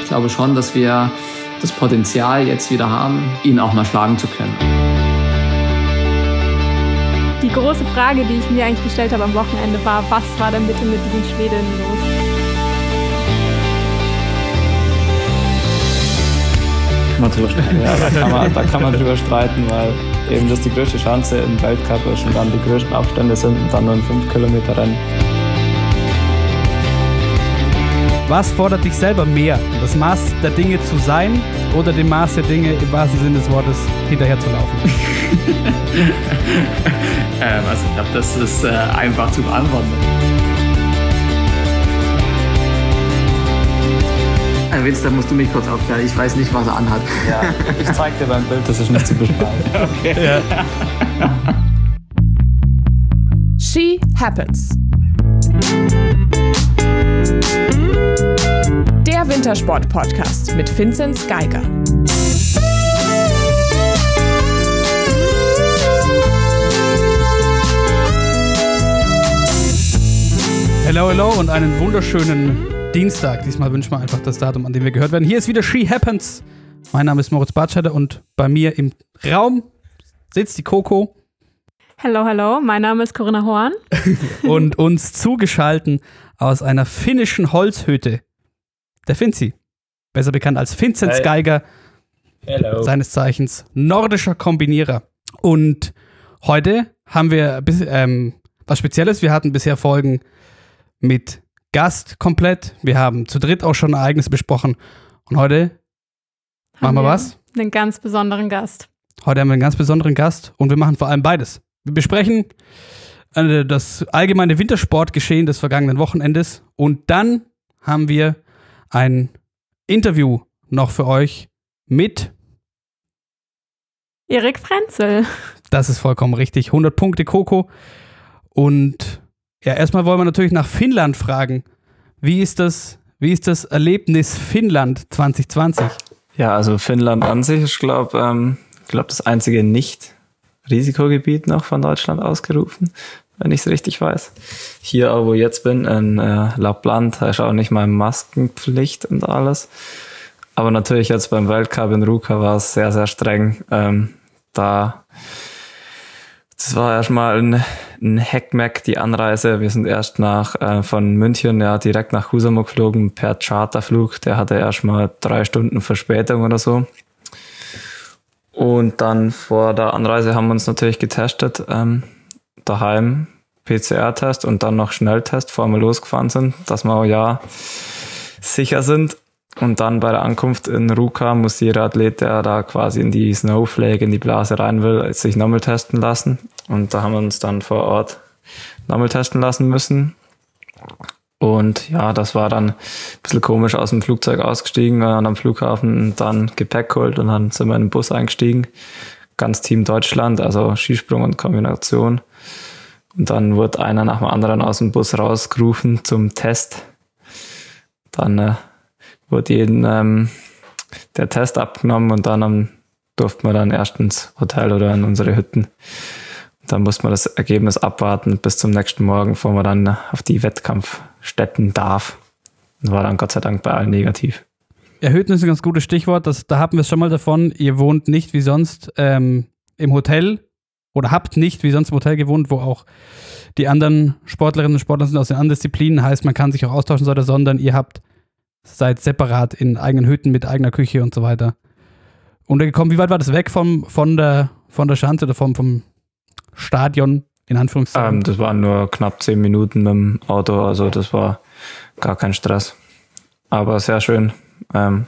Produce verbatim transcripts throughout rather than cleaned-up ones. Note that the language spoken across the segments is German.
glaube schon, dass wir das Potenzial jetzt wieder haben, ihn auch mal schlagen zu können. Die große Frage, die ich mir eigentlich gestellt habe am Wochenende, war, was war denn bitte mit diesen Schwedinnen los? Man drüber streiten. Ja, da, kann man, da kann man drüber streiten, weil eben das die größte Chance im Weltcup ist und dann die größten Abstände sind und dann nur ein fünf Kilometer Rennen. Was fordert dich selber mehr? Das Maß der Dinge zu sein oder dem Maß der Dinge im wahrsten Sinne des Wortes hinterher zu laufen? ähm, also ich glaube, das ist äh, einfach zu beantworten. Ein Witz, da musst du mich kurz aufklären. Ich weiß nicht, was er anhat. Ja, ich zeig dir beim Bild, das ist nicht zu beschreiben. Okay. Ja. She Happens. Der Wintersport-Podcast mit Vinzenz Geiger. Hello, hello und einen wunderschönen Dienstag. Diesmal wünschen wir einfach das Datum, an dem wir gehört werden. Hier ist wieder She Happens. Mein Name ist Moritz Bartscheider und bei mir im Raum sitzt die Coco. Hello, hello. Mein Name ist Corinna Horn. Und uns zugeschalten aus einer finnischen Holzhütte der Finzi. Besser bekannt als Vinzenz hey. Geiger. Hello. Seines Zeichens nordischer Kombinierer. Und heute haben wir ähm, was Spezielles. Wir hatten bisher Folgen mit Gast komplett. Wir haben zu dritt auch schon Ereignisse besprochen. Und heute haben machen wir, wir was? Einen ganz besonderen Gast. Heute haben wir einen ganz besonderen Gast und wir machen vor allem beides. Wir besprechen äh, das allgemeine Wintersportgeschehen des vergangenen Wochenendes und dann haben wir ein Interview noch für euch mit Erik Frenzel. Das ist vollkommen richtig. hundert Punkte Coco. Und ja, erstmal wollen wir natürlich nach Finnland fragen. Wie ist das, wie ist das Erlebnis Finnland zwanzig zwanzig? Ja, also Finnland an sich ist, glaube ähm, glaub, das einzige Nicht-Risikogebiet noch von Deutschland ausgerufen, wenn ich es richtig weiß. Hier, wo ich jetzt bin, in äh, Lappland, da ist auch nicht mal Maskenpflicht und alles. Aber natürlich jetzt beim Weltcup in Ruka war es sehr, sehr streng. Ähm, da Das war erstmal ein, ein Heckmeck, die Anreise. Wir sind erst nach äh, von München ja direkt nach Kuusamo geflogen per Charterflug. Der hatte erstmal drei Stunden Verspätung oder so. Und dann vor der Anreise haben wir uns natürlich getestet. Ähm, daheim P C R-Test und dann noch Schnelltest, bevor wir losgefahren sind, dass wir auch ja sicher sind. Und dann bei der Ankunft in Ruka muss jeder Athlet, der da quasi in die Snowflake, in die Blase rein will, sich nochmal testen lassen. Und da haben wir uns dann vor Ort nochmal testen lassen müssen. Und ja, das war dann ein bisschen komisch, aus dem Flugzeug ausgestiegen und am Flughafen dann Gepäck geholt und dann sind wir in den Bus eingestiegen. Ganz Team Deutschland, also Skisprung und Kombination. Und dann wurde einer nach dem anderen aus dem Bus rausgerufen zum Test. Dann äh, wurde jeden ähm, der Test abgenommen und dann um, durften wir dann erst ins Hotel oder in unsere Hütten. Dann musste man das Ergebnis abwarten bis zum nächsten Morgen, bevor man dann auf die Wettkampfstätten darf. Und war dann Gott sei Dank bei allen negativ. Ja, Hütten ist ein ganz gutes Stichwort. Das, da hatten wir es schon mal davon. Ihr wohnt nicht wie sonst ähm, im Hotel oder habt nicht wie sonst im Hotel gewohnt, wo auch die anderen Sportlerinnen und Sportler sind aus den anderen Disziplinen. Heißt, man kann sich auch austauschen, sondern ihr habt seid separat in eigenen Hütten mit eigener Küche und so weiter untergekommen. Wie weit war das weg vom, von der von der Schanze oder vom, vom Stadion, in Anführungszeichen? Ähm, das waren nur knapp zehn Minuten mit dem Auto, also das war gar kein Stress. Aber sehr schön. Ähm,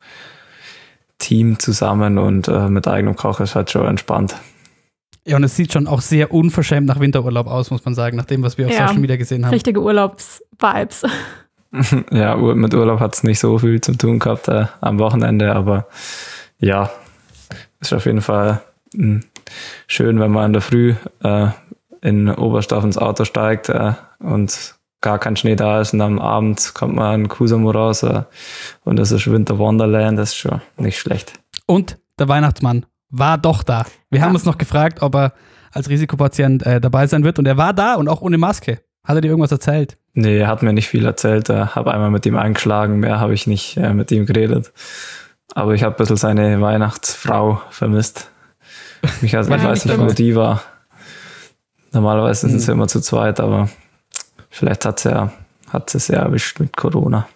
Team zusammen und äh, mit eigenem Koch ist halt schon entspannt. Ja, und es sieht schon auch sehr unverschämt nach Winterurlaub aus, muss man sagen, nach dem, was wir auf ja, Social Media gesehen haben. Richtige Urlaubs-Vibes. Ja, mit Urlaub hat es nicht so viel zu tun gehabt äh, am Wochenende, aber ja, ist auf jeden Fall mh, schön, wenn man in der Früh äh, in Oberstdorf ins Auto steigt äh, und gar kein Schnee da ist und am Abend kommt man in Kuusamo raus äh, und es ist Winter Wonderland, das ist schon nicht schlecht. Und der Weihnachtsmann war doch da. Wir ja. haben uns noch gefragt, ob er als Risikopatient äh, dabei sein wird und er war da und auch ohne Maske. Hat er dir irgendwas erzählt? Nee, er hat mir nicht viel erzählt. Ich habe einmal mit ihm eingeschlagen, mehr habe ich nicht äh, mit ihm geredet. Aber ich habe ein bisschen seine Weihnachtsfrau vermisst. Ich, also, ich weiß nicht, wo die war. Normalerweise sind sie immer zu zweit, aber vielleicht hat sie ja, hat sie es ja erwischt mit Corona.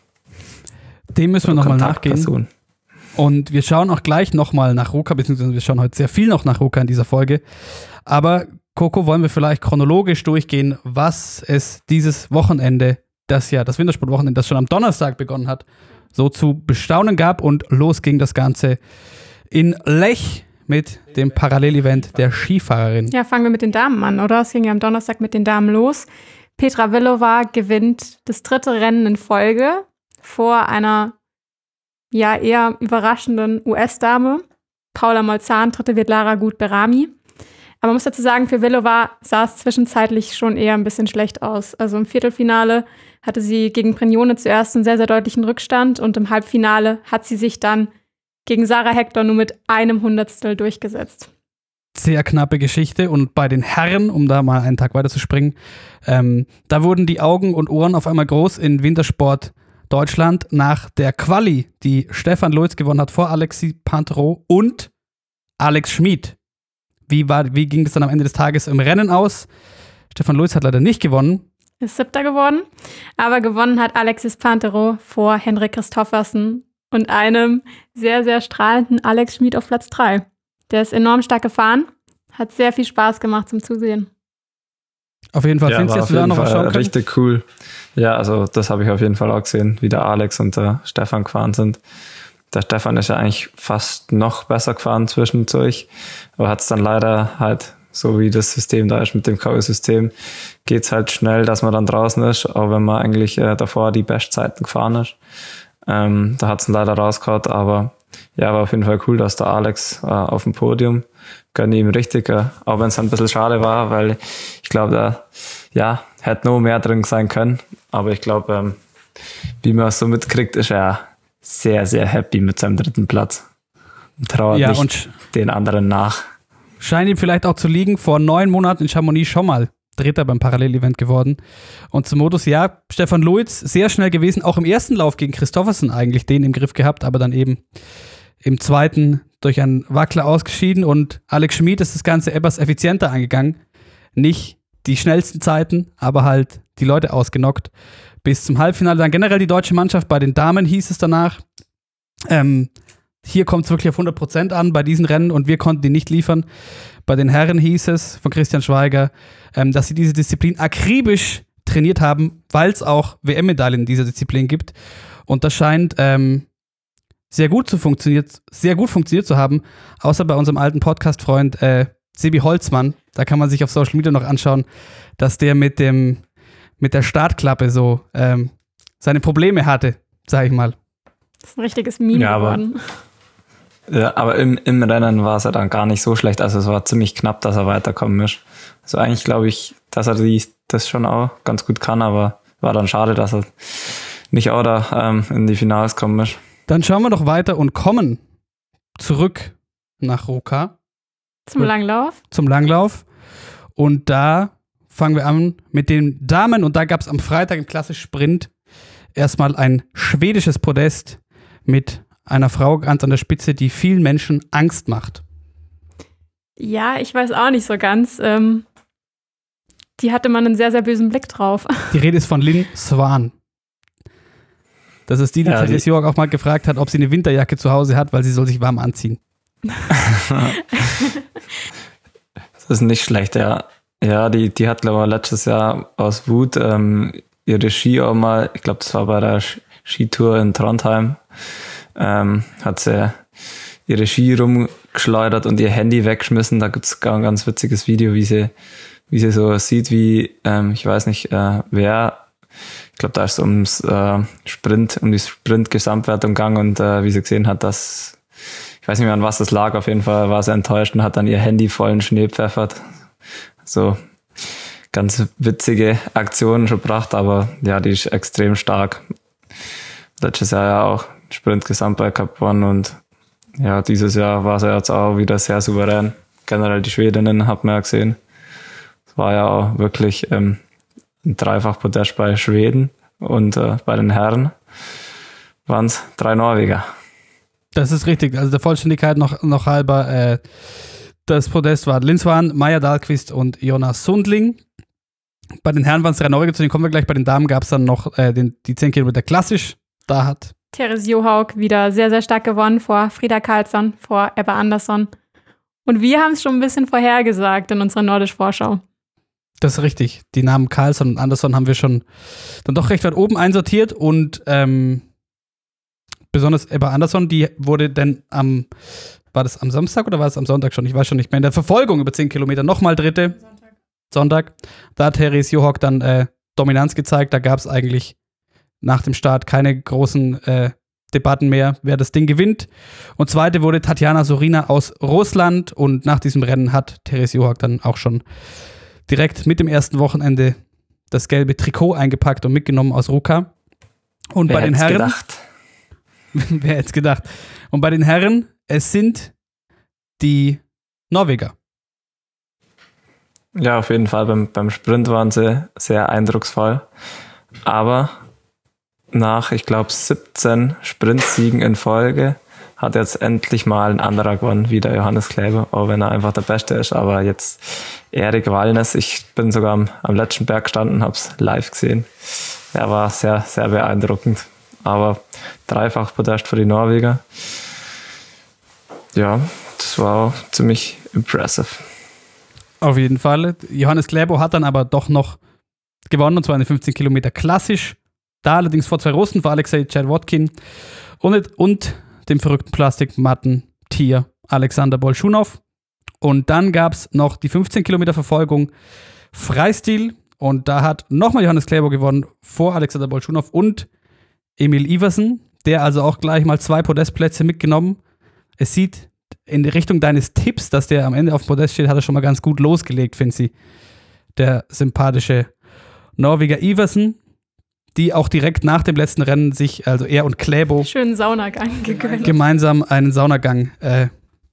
Dem müssen wir nochmal nachgehen. Und wir schauen auch gleich nochmal nach Ruka, beziehungsweise wir schauen heute sehr viel noch nach Ruka in dieser Folge. Aber Coco, wollen wir vielleicht chronologisch durchgehen, was es dieses Wochenende, das ja das Wintersportwochenende, das schon am Donnerstag begonnen hat, so zu bestaunen gab. Und los ging das Ganze in Lech mit dem Parallelevent der Skifahrerin. Ja, fangen wir mit den Damen an, oder? Es ging ja am Donnerstag mit den Damen los. Petra Vlhová gewinnt das dritte Rennen in Folge vor einer ja eher überraschenden U S-Dame. Paula Molzahn, dritte wird Lara Gut-Berami. Aber man muss dazu sagen, für Vlhová sah es zwischenzeitlich schon eher ein bisschen schlecht aus. Also im Viertelfinale hatte sie gegen Brignone zuerst einen sehr, sehr deutlichen Rückstand und im Halbfinale hat sie sich dann gegen Sarah Hector nur mit einem Hundertstel durchgesetzt. Sehr knappe Geschichte. Und bei den Herren, um da mal einen Tag weiter zu springen, ähm, da wurden die Augen und Ohren auf einmal groß in Wintersport Deutschland nach der Quali, die Stefan Loitz gewonnen hat vor Alexis Pantereau und Alex Schmid. Wie, war, wie ging es dann am Ende des Tages im Rennen aus? Stefan Loitz hat leider nicht gewonnen. Ist siebter geworden, aber gewonnen hat Alexis Pantereau vor Henrik Kristoffersen und einem sehr, sehr strahlenden Alex Schmid auf Platz drei. Der ist enorm stark gefahren, hat sehr viel Spaß gemacht zum Zusehen. Auf jeden Fall, ja, findest du, dass du da noch was schauen kannst? Richtig cool. Ja, also das habe ich auf jeden Fall auch gesehen, wie der Alex und der Stefan gefahren sind. Der Stefan ist ja eigentlich fast noch besser gefahren zwischendurch, aber hat es dann leider halt, so wie das System da ist mit dem K O-System, geht es halt schnell, dass man dann draußen ist, auch wenn man eigentlich äh, davor die Bestzeiten gefahren ist. Ähm, da hat es leider rausgehauen, aber ja, war auf jeden Fall cool, dass der Alex äh, auf dem Podium, gönne ihm richtig, äh, auch wenn es ein bisschen schade war, weil ich glaube, da ja, hätte noch mehr drin sein können, aber ich glaube, ähm, wie man es so mitkriegt, ist er sehr, sehr happy mit seinem dritten Platz und trauert ja, nicht und den anderen nach. Scheint ihm vielleicht auch zu liegen, vor neun Monaten in Chamonix schon mal Dritter beim Parallelevent geworden. Und zum Modus, ja, Stefan Loitz sehr schnell gewesen, auch im ersten Lauf gegen Kristoffersen eigentlich den im Griff gehabt, aber dann eben im zweiten durch einen Wackler ausgeschieden und Alex Schmid ist das Ganze etwas effizienter angegangen. Nicht die schnellsten Zeiten, aber halt die Leute ausgenockt. Bis zum Halbfinale dann generell die deutsche Mannschaft. Bei den Damen hieß es danach, ähm, hier kommt es wirklich auf hundert Prozent an bei diesen Rennen und wir konnten die nicht liefern. Bei den Herren hieß es von Christian Schweiger, ähm, dass sie diese Disziplin akribisch trainiert haben, weil es auch W M-Medaillen in dieser Disziplin gibt. Und das scheint ähm, sehr gut zu funktioniert, sehr gut funktioniert zu haben, außer bei unserem alten Podcast-Freund äh, Sebi Holzmann. Da kann man sich auf Social Media noch anschauen, dass der mit dem mit der Startklappe so ähm, seine Probleme hatte, sag ich mal. Das ist ein richtiges Meme ja, geworden. Aber, ja, aber im, im Rennen war es ja dann gar nicht so schlecht. Also es war ziemlich knapp, dass er weiterkommen ist. Also eigentlich glaube ich, dass er die, das schon auch ganz gut kann, aber war dann schade, dass er nicht auch da ähm, in die Finals kommen ist. Dann schauen wir doch weiter und kommen zurück nach Ruka. Zum Langlauf. Zum Langlauf. Und da fangen wir an mit den Damen und da gab es am Freitag im Klassisch-Sprint erstmal ein schwedisches Podest mit einer Frau ganz an der Spitze, die vielen Menschen Angst macht. Ja, ich weiß auch nicht so ganz. Ähm, die hatte man einen sehr, sehr bösen Blick drauf. Die Rede ist von Lynn Swan. Das ist die, die ja, Therese Johaug auch mal gefragt hat, ob sie eine Winterjacke zu Hause hat, weil sie soll sich warm anziehen. Das ist nicht schlecht, ja. Ja, die, die hat, glaube ich, letztes Jahr aus Wut ähm, ihre Ski auch mal, ich glaube, das war bei der Skitour in Trondheim, ähm, hat sie ihre Ski rumgeschleudert und ihr Handy weggeschmissen. Da gibt es ein ganz witziges Video, wie sie, wie sie so sieht, wie, ähm, ich weiß nicht, äh, wer, ich glaube, da ist es ums äh, Sprint, um die Sprint-Gesamtwertung gegangen und äh, wie sie gesehen hat, dass, ich weiß nicht mehr, an was das lag, auf jeden Fall war sie enttäuscht und hat dann ihr Handy vollen Schnee pfeffert. So ganz witzige Aktionen schon gebracht, aber ja, die ist extrem stark. Letztes Jahr ja auch Sprint-Gesamtweltcup gewonnen und ja, dieses Jahr war sie jetzt auch wieder sehr souverän. Generell die Schwedinnen hat man ja gesehen. Es war ja auch wirklich ähm, ein Dreifach-Podest bei Schweden und äh, bei den Herren waren es drei Norweger. Das ist richtig. Also der Vollständigkeit noch, noch halber, äh, das Podest war Lindisfarne, Maja Dahlqvist und Jonas Sundling. Bei den Herren waren es drei Norweger, zu denen kommen wir gleich. Bei den Damen gab es dann noch äh, den, die zehn Kilometer klassisch. Da hat Therese Johaug wieder sehr, sehr stark gewonnen vor Frida Karlsson, vor Ebba Andersson. Und wir haben es schon ein bisschen vorhergesagt in unserer Nordisch-Vorschau. Das ist richtig. Die Namen Karlsson und Andersson haben wir schon dann doch recht weit oben einsortiert. Und ähm, besonders Ebba Andersson, die wurde dann am, war das am Samstag oder war es am Sonntag schon? Ich weiß schon nicht mehr. In der Verfolgung über zehn Kilometer nochmal Dritte. Sonntag. Sonntag. Da hat Therese Johaug dann äh, Dominanz gezeigt. Da gab es eigentlich nach dem Start keine großen äh, Debatten mehr, wer das Ding gewinnt. Und zweite wurde Tatjana Sorina aus Russland. Und nach diesem Rennen hat Therese Johaug dann auch schon direkt mit dem ersten Wochenende das gelbe Trikot eingepackt und mitgenommen aus Ruka. Und Wer bei den Herren. Gedacht? Wer hätte es gedacht? Und bei den Herren, es sind die Norweger. Ja, auf jeden Fall. Beim, beim Sprint waren sie sehr eindrucksvoll. Aber nach, ich glaube, siebzehn Sprintsiegen in Folge hat jetzt endlich mal ein anderer gewonnen, wie der Johannes Kleber, auch wenn er einfach der Beste ist. Aber jetzt Erik Wallnes, ich bin sogar am, am letzten Berg gestanden, habe es live gesehen. Er war sehr, sehr beeindruckend. Aber dreifach Podest für die Norweger. Ja, das war auch ziemlich impressive. Auf jeden Fall. Johannes Klæbo hat dann aber doch noch gewonnen, und zwar in den fünfzehn Kilometer klassisch. Da allerdings vor zwei Russen, vor Alexei Tscherdwotkin und, und dem verrückten Plastikmatten-Tier Alexander Bolschunow. Und dann gab es noch die fünfzehn Kilometer Verfolgung Freistil. Und da hat nochmal Johannes Klæbo gewonnen vor Alexander Bolschunow und Emil Iversen, der also auch gleich mal zwei Podestplätze mitgenommen. Es sieht in die Richtung deines Tipps, dass der am Ende auf dem Podest steht, hat er schon mal ganz gut losgelegt, finde ich. Der sympathische Norweger Iversen, die auch direkt nach dem letzten Rennen sich, also er und Klæbo, schönen Saunagang gegönnt. gemeinsam einen Saunagang äh,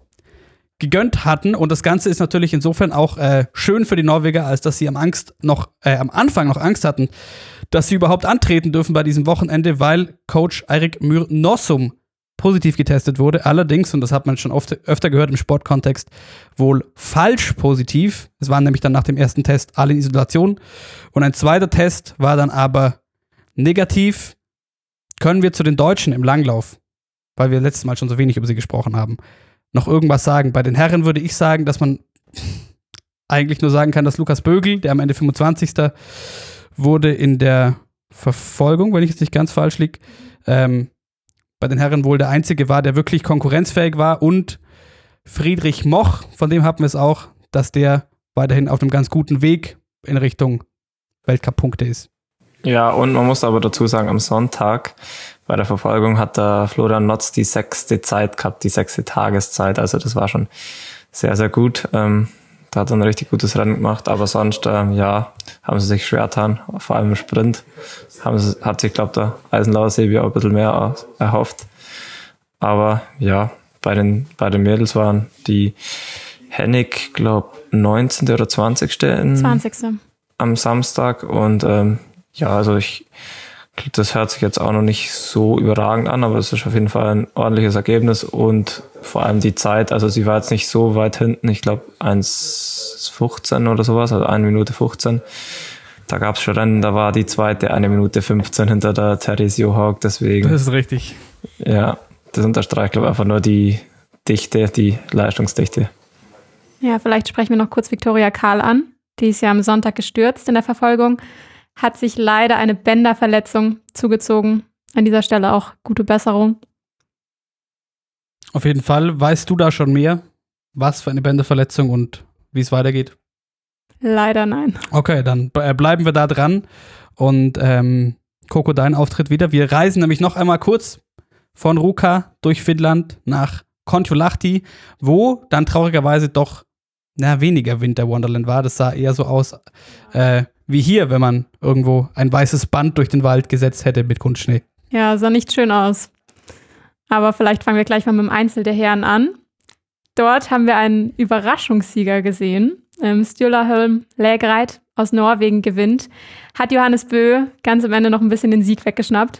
gegönnt hatten. Und das Ganze ist natürlich insofern auch äh, schön für die Norweger, als dass sie am, Angst noch, äh, am Anfang noch Angst hatten, dass sie überhaupt antreten dürfen bei diesem Wochenende, weil Coach Eirik Myhr Nossum positiv getestet wurde. Allerdings, und das hat man schon oft, öfter gehört im Sportkontext, wohl falsch positiv. Es waren nämlich dann nach dem ersten Test alle in Isolation. Und ein zweiter Test war dann aber negativ. Können wir zu den Deutschen im Langlauf, weil wir letztes Mal schon so wenig über sie gesprochen haben, noch irgendwas sagen? Bei den Herren würde ich sagen, dass man eigentlich nur sagen kann, dass Lukas Bögl, der am Ende fünfundzwanzigster wurde in der Verfolgung, wenn ich jetzt nicht ganz falsch liege, ähm, bei den Herren wohl der Einzige war, der wirklich konkurrenzfähig war. Und Friedrich Moch, von dem hatten wir es auch, dass der weiterhin auf einem ganz guten Weg in Richtung Weltcup-Punkte ist. Ja, und man muss aber dazu sagen, am Sonntag bei der Verfolgung hat der Florian Notz die sechste Zeit gehabt, die sechste Tageszeit. Also das war schon sehr, sehr gut. Ähm, da hat er ein richtig gutes Rennen gemacht. Aber sonst, ähm, ja, haben sie sich schwer getan, vor allem im Sprint. Haben sie, hat sich, glaube ich, der Eisenlauer Sebi auch ein bisschen mehr erhofft. Aber ja, bei den, bei den Mädels waren die Hennig, glaube ich, neunzehnte oder zwanzigste In, zwanzigste am Samstag. Und ähm, ja, also ich, das hört sich jetzt auch noch nicht so überragend an, aber es ist auf jeden Fall ein ordentliches Ergebnis und vor allem die Zeit, also sie war jetzt nicht so weit hinten, ich glaube eins fünfzehn oder sowas, also eine Minute fünfzehn. Da gab es schon Rennen, da war die zweite eine Minute fünfzehn hinter der Therese Johaug, deswegen. Das ist richtig. Ja, das unterstreicht, glaube ich, einfach nur die Dichte, die Leistungsdichte. Ja, vielleicht sprechen wir noch kurz Viktoria Karl an. Die ist ja am Sonntag gestürzt in der Verfolgung. Hat sich leider eine Bänderverletzung zugezogen. An dieser Stelle auch gute Besserung. Auf jeden Fall. Weißt du da schon mehr, was für eine Bänderverletzung und wie es weitergeht? Leider nein. Okay, dann bleiben wir da dran. Und ähm, Coco, dein Auftritt wieder. Wir reisen nämlich noch einmal kurz von Ruka durch Finnland nach Kontiolahti, wo dann traurigerweise doch na, weniger Winter Wonderland war. Das sah eher so aus äh, wie hier, wenn man irgendwo ein weißes Band durch den Wald gesetzt hätte mit Kunstschnee. Ja, sah nicht schön aus. Aber vielleicht fangen wir gleich mal mit dem Einzel der Herren an. Dort haben wir einen Überraschungssieger gesehen. ähm, Sturla Lägereit aus Norwegen gewinnt, hat Johannes Bö ganz am Ende noch ein bisschen den Sieg weggeschnappt.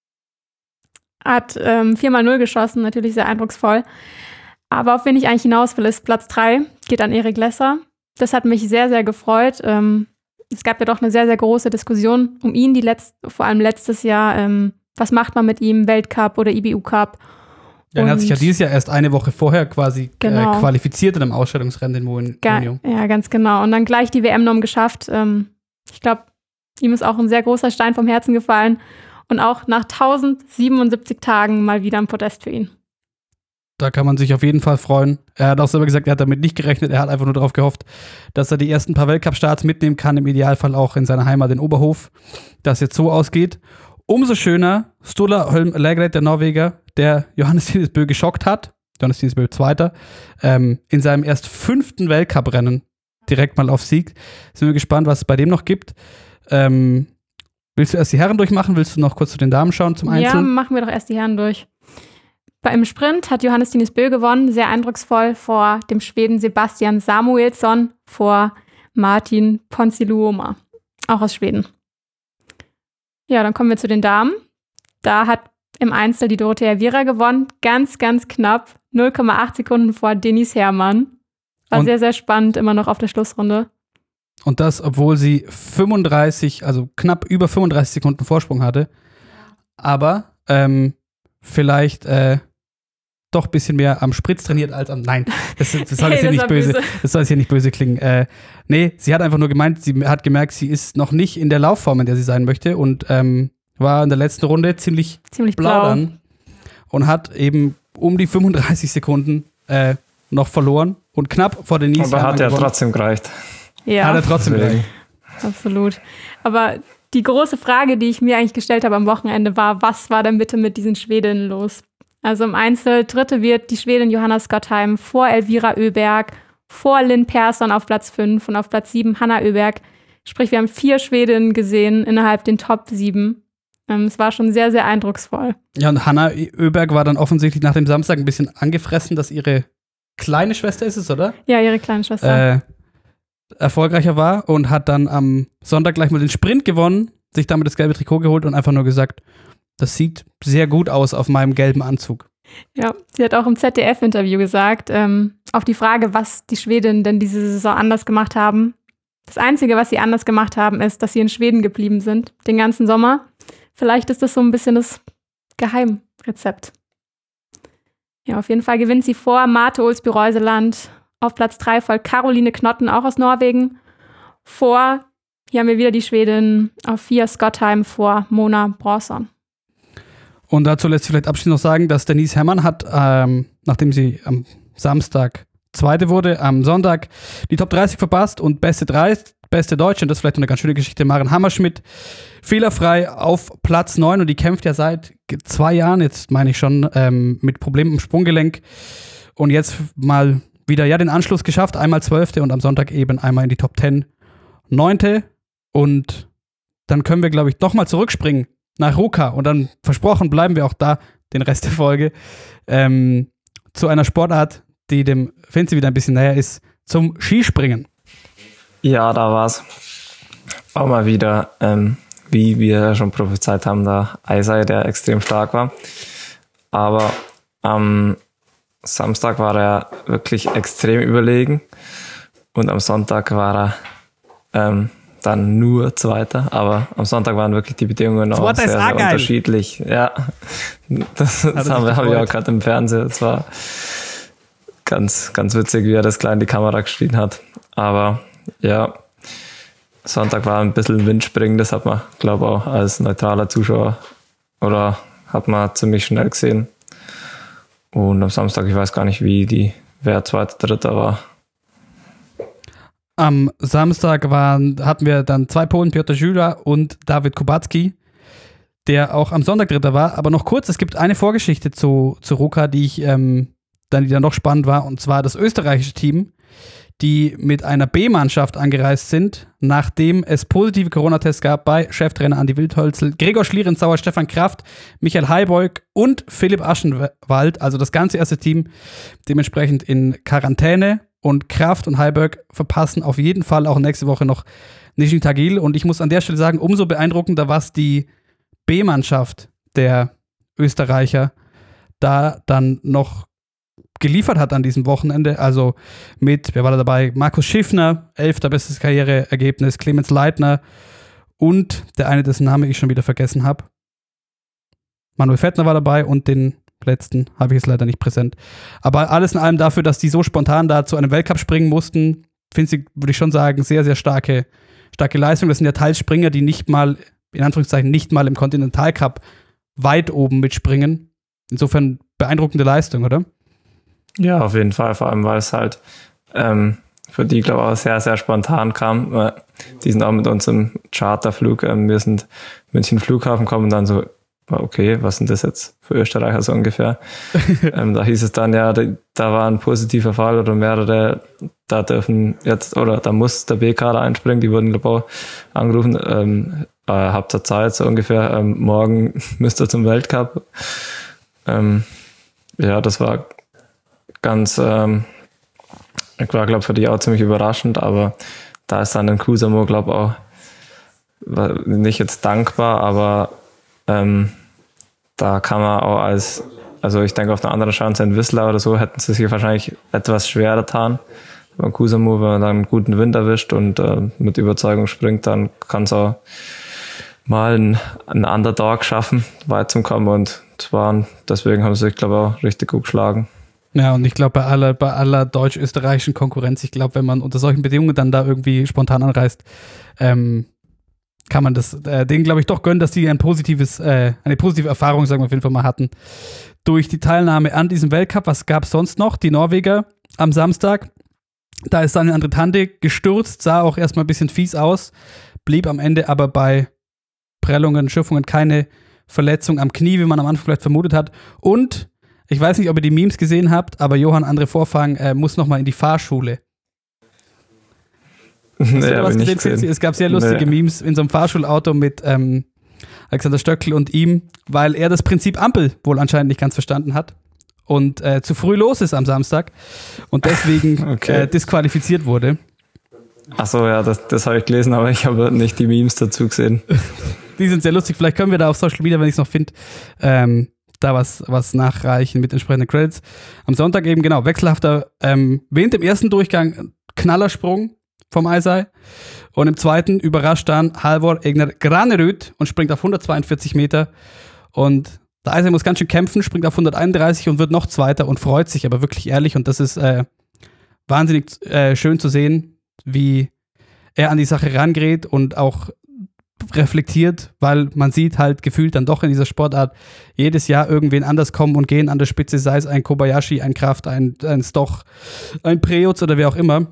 Hat ähm, vier mal null geschossen, natürlich sehr eindrucksvoll. Aber auf wen ich eigentlich hinaus will, ist Platz drei, geht an Erik Lesser. Das hat mich sehr, sehr gefreut. Ähm, es gab ja doch eine sehr, sehr große Diskussion um ihn, die letzt, vor allem letztes Jahr. Ähm, was macht man mit ihm, Weltcup oder I B U Cup? Ja, er hat sich ja dieses Jahr erst eine Woche vorher quasi genau. äh, qualifiziert in einem Ausstellungsrennen in Mounion. Ja, ganz genau. Und dann gleich die W M-Norm geschafft. Ähm, ich glaube, ihm ist auch ein sehr großer Stein vom Herzen gefallen. Und auch nach tausendsiebenundsiebzig Tagen mal wieder ein Podest für ihn. Da kann man sich auf jeden Fall freuen. Er hat auch selber gesagt, er hat damit nicht gerechnet. Er hat einfach nur darauf gehofft, dass er die ersten paar Weltcup-Starts mitnehmen kann, im Idealfall auch in seiner Heimat in Oberhof, dass jetzt so ausgeht. Umso schöner, Sturla Lägereit, der Norweger, der Johannes Tinnis Bö geschockt hat, Johannes Tinnis Bö Zweiter, ähm, in seinem erst fünften Weltcuprennen direkt mal auf Sieg. Sind wir gespannt, was es bei dem noch gibt. Ähm, willst du erst die Herren durchmachen? Willst du noch kurz zu den Damen schauen zum Einzelnen? Ja, machen wir doch erst die Herren durch. Beim Sprint hat Johannes Tinnis Bö gewonnen, sehr eindrucksvoll vor dem Schweden Sebastian Samuelsson, vor Martin Ponsiluoma, auch aus Schweden. Ja, dann kommen wir zu den Damen. Da hat im Einzel die Dorothea Viera gewonnen, ganz, ganz knapp, null Komma acht Sekunden vor Denise Herrmann. War und sehr, sehr spannend, immer noch auf der Schlussrunde. Und das, obwohl sie fünfunddreißig, also knapp über fünfunddreißig Sekunden Vorsprung hatte. Aber ähm, vielleicht äh, doch ein bisschen mehr am Spritz trainiert als am. Nein, das, das soll jetzt hey, hier nicht böse. böse. Das soll jetzt hier nicht böse klingen. Äh, nee, sie hat einfach nur gemeint, sie hat gemerkt, sie ist noch nicht in der Laufform, in der sie sein möchte. Und ähm, war in der letzten Runde ziemlich, ziemlich blau blau dann. Und hat eben um die fünfunddreißig Sekunden äh, noch verloren. Und knapp vor den Nies. Aber hat ja trotzdem gereicht. Ja, hat er trotzdem gereicht. Absolut. Aber die große Frage, die ich mir eigentlich gestellt habe am Wochenende, war, was war denn bitte mit diesen Schwedinnen los? Also im Einzel dritte wird die Schwedin Johanna Skottheim vor Elvira Öberg, vor Linn Persson auf Platz fünf und auf Platz sieben Hanna Öberg. Sprich, wir haben vier Schwedinnen gesehen innerhalb den Top sieben. Ähm, es war schon sehr, sehr eindrucksvoll. Ja, und Hanna Öberg war dann offensichtlich nach dem Samstag ein bisschen angefressen, dass ihre kleine Schwester ist es, oder? Ja, ihre kleine Schwester. Äh, erfolgreicher war und hat dann am Sonntag gleich mal den Sprint gewonnen, sich damit das gelbe Trikot geholt und einfach nur gesagt, das sieht sehr gut aus auf meinem gelben Anzug. Ja, sie hat auch im Z D F-Interview gesagt, ähm, auf die Frage, was die Schwedinnen denn diese Saison anders gemacht haben. Das Einzige, was sie anders gemacht haben, ist, dass sie in Schweden geblieben sind, den ganzen Sommer. Vielleicht ist das so ein bisschen das Geheimrezept. Ja, auf jeden Fall gewinnt sie vor Marte Olsby-Reuseland. Auf Platz drei folgt Caroline Knotten, auch aus Norwegen. Vor, hier haben wir wieder die Schwedin, auf vier Skottheim vor Mona Bronson. Und dazu lässt sich vielleicht abschließend noch sagen, dass Denise Herrmann hat, ähm, nachdem sie am Samstag Zweite wurde, am Sonntag die Top dreißig verpasst und beste drei, beste Deutsche, und das ist vielleicht eine ganz schöne Geschichte, Maren Hammerschmidt, fehlerfrei auf Platz neun und die kämpft ja seit zwei Jahren, jetzt meine ich schon, ähm, mit Problemen im Sprunggelenk und jetzt mal wieder ja den Anschluss geschafft, einmal Zwölfte und am Sonntag eben einmal in die Top Ten, Neunte und dann können wir, glaube ich, doch mal zurückspringen nach Ruka und dann, versprochen, bleiben wir auch da den Rest der Folge, ähm, zu einer Sportart, die dem Finzi wieder ein bisschen näher ist, zum Skispringen. Ja, da war's auch mal wieder, ähm, wie wir schon prophezeit haben, der Eisei, der extrem stark war. Aber am Samstag war er wirklich extrem überlegen und am Sonntag war er ähm, dann nur Zweiter, aber am Sonntag waren wirklich die Bedingungen auch sehr, sehr unterschiedlich. Ja, das, das haben wir, hab ich auch gerade im Fernsehen. Es war ganz, ganz witzig, wie er das gleich in die Kamera geschrien hat. Aber ja, Sonntag war ein bisschen Windspringen, das hat man, glaube ich, auch als neutraler Zuschauer oder hat man ziemlich schnell gesehen. Und am Samstag, ich weiß gar nicht, wie die, wer Zweiter, Dritter war. Am Samstag waren, hatten wir dann zwei Polen, Piotr Jula und David Kubacki, der auch am Sonntag Dritter war. Aber noch kurz, es gibt eine Vorgeschichte zu, zu Ruka, die ich ähm, dann, die dann noch spannend war, und zwar das österreichische Team, die mit einer B-Mannschaft angereist sind, nachdem es positive Corona-Tests gab bei Cheftrainer Andi Wildholzl, Gregor Schlierenzauer, Stefan Kraft, Michael Heibeug und Philipp Aschenwald, also das ganze erste Team dementsprechend in Quarantäne. und Kraft und Heiberg verpassen auf jeden Fall auch nächste Woche noch Nizhny Tagil. Und ich muss an der Stelle sagen, umso beeindruckender, was die B-Mannschaft der Österreicher da dann noch geliefert hat an diesem Wochenende. Also mit, wer war da dabei? Markus Schiffner, elfter bestes Karriereergebnis, Clemens Leitner und der eine, dessen Name ich schon wieder vergessen habe. Manuel Fettner war dabei und den letzten habe ich jetzt leider nicht präsent. Aber alles in allem dafür, dass die so spontan da zu einem Weltcup springen mussten, finde ich, würde ich schon sagen, sehr, sehr starke, starke Leistung. Das sind ja teils Springer, die nicht mal, in Anführungszeichen, nicht mal im Kontinentalcup weit oben mitspringen. Insofern beeindruckende Leistung, oder? Ja, auf jeden Fall, vor allem, weil es halt ähm, für die, glaube ich, auch sehr, sehr spontan kam. Die sind auch mit uns im Charterflug, ähm, wir sind München Flughafen gekommen und dann so, okay, was sind das jetzt für Österreicher so ungefähr? ähm, da hieß es dann, ja, da, da war ein positiver Fall oder mehrere, da dürfen jetzt, oder da muss der B-Kader einspringen, die wurden, glaube ich, auch angerufen, ähm, äh, habt ihr Zeit, so ungefähr, ähm, morgen müsst ihr zum Weltcup. Ähm, ja, das war ganz, ähm, ich war, glaube ich, für die auch ziemlich überraschend, aber da ist dann ein Kusamo, glaube ich, auch war nicht jetzt dankbar, aber ähm, da kann man auch als, also ich denke auf einer anderen Chance in Whistler oder so, hätten sie sich wahrscheinlich etwas schwerer getan. Beim Kusamo, wenn man dann einen guten Wind erwischt und äh, mit Überzeugung springt, dann kann es auch mal einen, einen Underdog schaffen, weit zum Kommen, und zwar, deswegen haben sie sich, glaube ich, auch richtig gut geschlagen. Ja, und ich glaube, bei aller, bei aller deutsch-österreichischen Konkurrenz, ich glaube, wenn man unter solchen Bedingungen dann da irgendwie spontan anreist, ähm, kann man das äh, denen, glaube ich, doch gönnen, dass die ein positives, äh, eine positive Erfahrung, sagen wir auf jeden Fall mal hatten, durch die Teilnahme an diesem Weltcup. Was gab es sonst noch? Die Norweger am Samstag. Da ist Daniel André Tande gestürzt, sah auch erstmal ein bisschen fies aus, blieb am Ende aber bei Prellungen, Schürfungen keine Verletzung am Knie, wie man am Anfang vielleicht vermutet hat. Und ich weiß nicht, ob ihr die Memes gesehen habt, aber Johann André Vorfang äh, muss nochmal in die Fahrschule. Hast Nee, du da was nicht gesehen? gesehen. Es gab sehr lustige nee. Memes in so einem Fahrschulauto mit ähm, Alexander Stöckl und ihm, weil er das Prinzip Ampel wohl anscheinend nicht ganz verstanden hat und äh, zu früh los ist am Samstag und deswegen okay. äh, disqualifiziert wurde. Achso, ja, das, das habe ich gelesen, aber ich habe nicht die Memes dazu gesehen. Die sind sehr lustig. Vielleicht können wir da auf Social Media, wenn ich es noch finde, ähm, da was, was nachreichen mit entsprechenden Credits. Am Sonntag eben, genau, wechselhafter ähm, Wind im ersten Durchgang, Knallersprung vom Eisei. Und im zweiten überrascht dann Halvor Egner Granerud und springt auf hundertzweiundvierzig Meter. Und der Eisei muss ganz schön kämpfen, springt auf hunderteinunddreißig und wird noch Zweiter und freut sich aber wirklich ehrlich. Und das ist äh, wahnsinnig äh, schön zu sehen, wie er an die Sache rangeht und auch reflektiert, weil man sieht halt gefühlt dann doch in dieser Sportart jedes Jahr irgendwen anders kommen und gehen an der Spitze, sei es ein Kobayashi, ein Kraft, ein, ein Stoch, ein Preutz oder wer auch immer.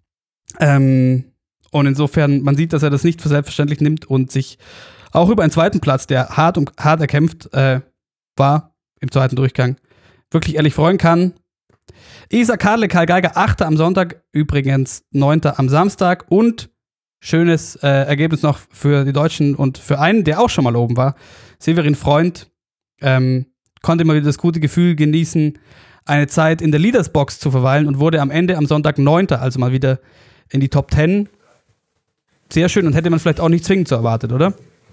Ähm, und insofern, man sieht, dass er das nicht für selbstverständlich nimmt und sich auch über einen zweiten Platz, der hart und hart erkämpft äh, war im zweiten Durchgang, wirklich ehrlich freuen kann. Isa Kadle, Karl Geiger, Achter am Sonntag, übrigens Neunter am Samstag und schönes äh, Ergebnis noch für die Deutschen und für einen, der auch schon mal oben war, Severin Freund, ähm, konnte mal wieder das gute Gefühl genießen, eine Zeit in der Leadersbox zu verweilen und wurde am Ende am Sonntag Neunter, also mal wieder in die Top Ten. Sehr schön und hätte man vielleicht auch nicht zwingend so erwartet, oder?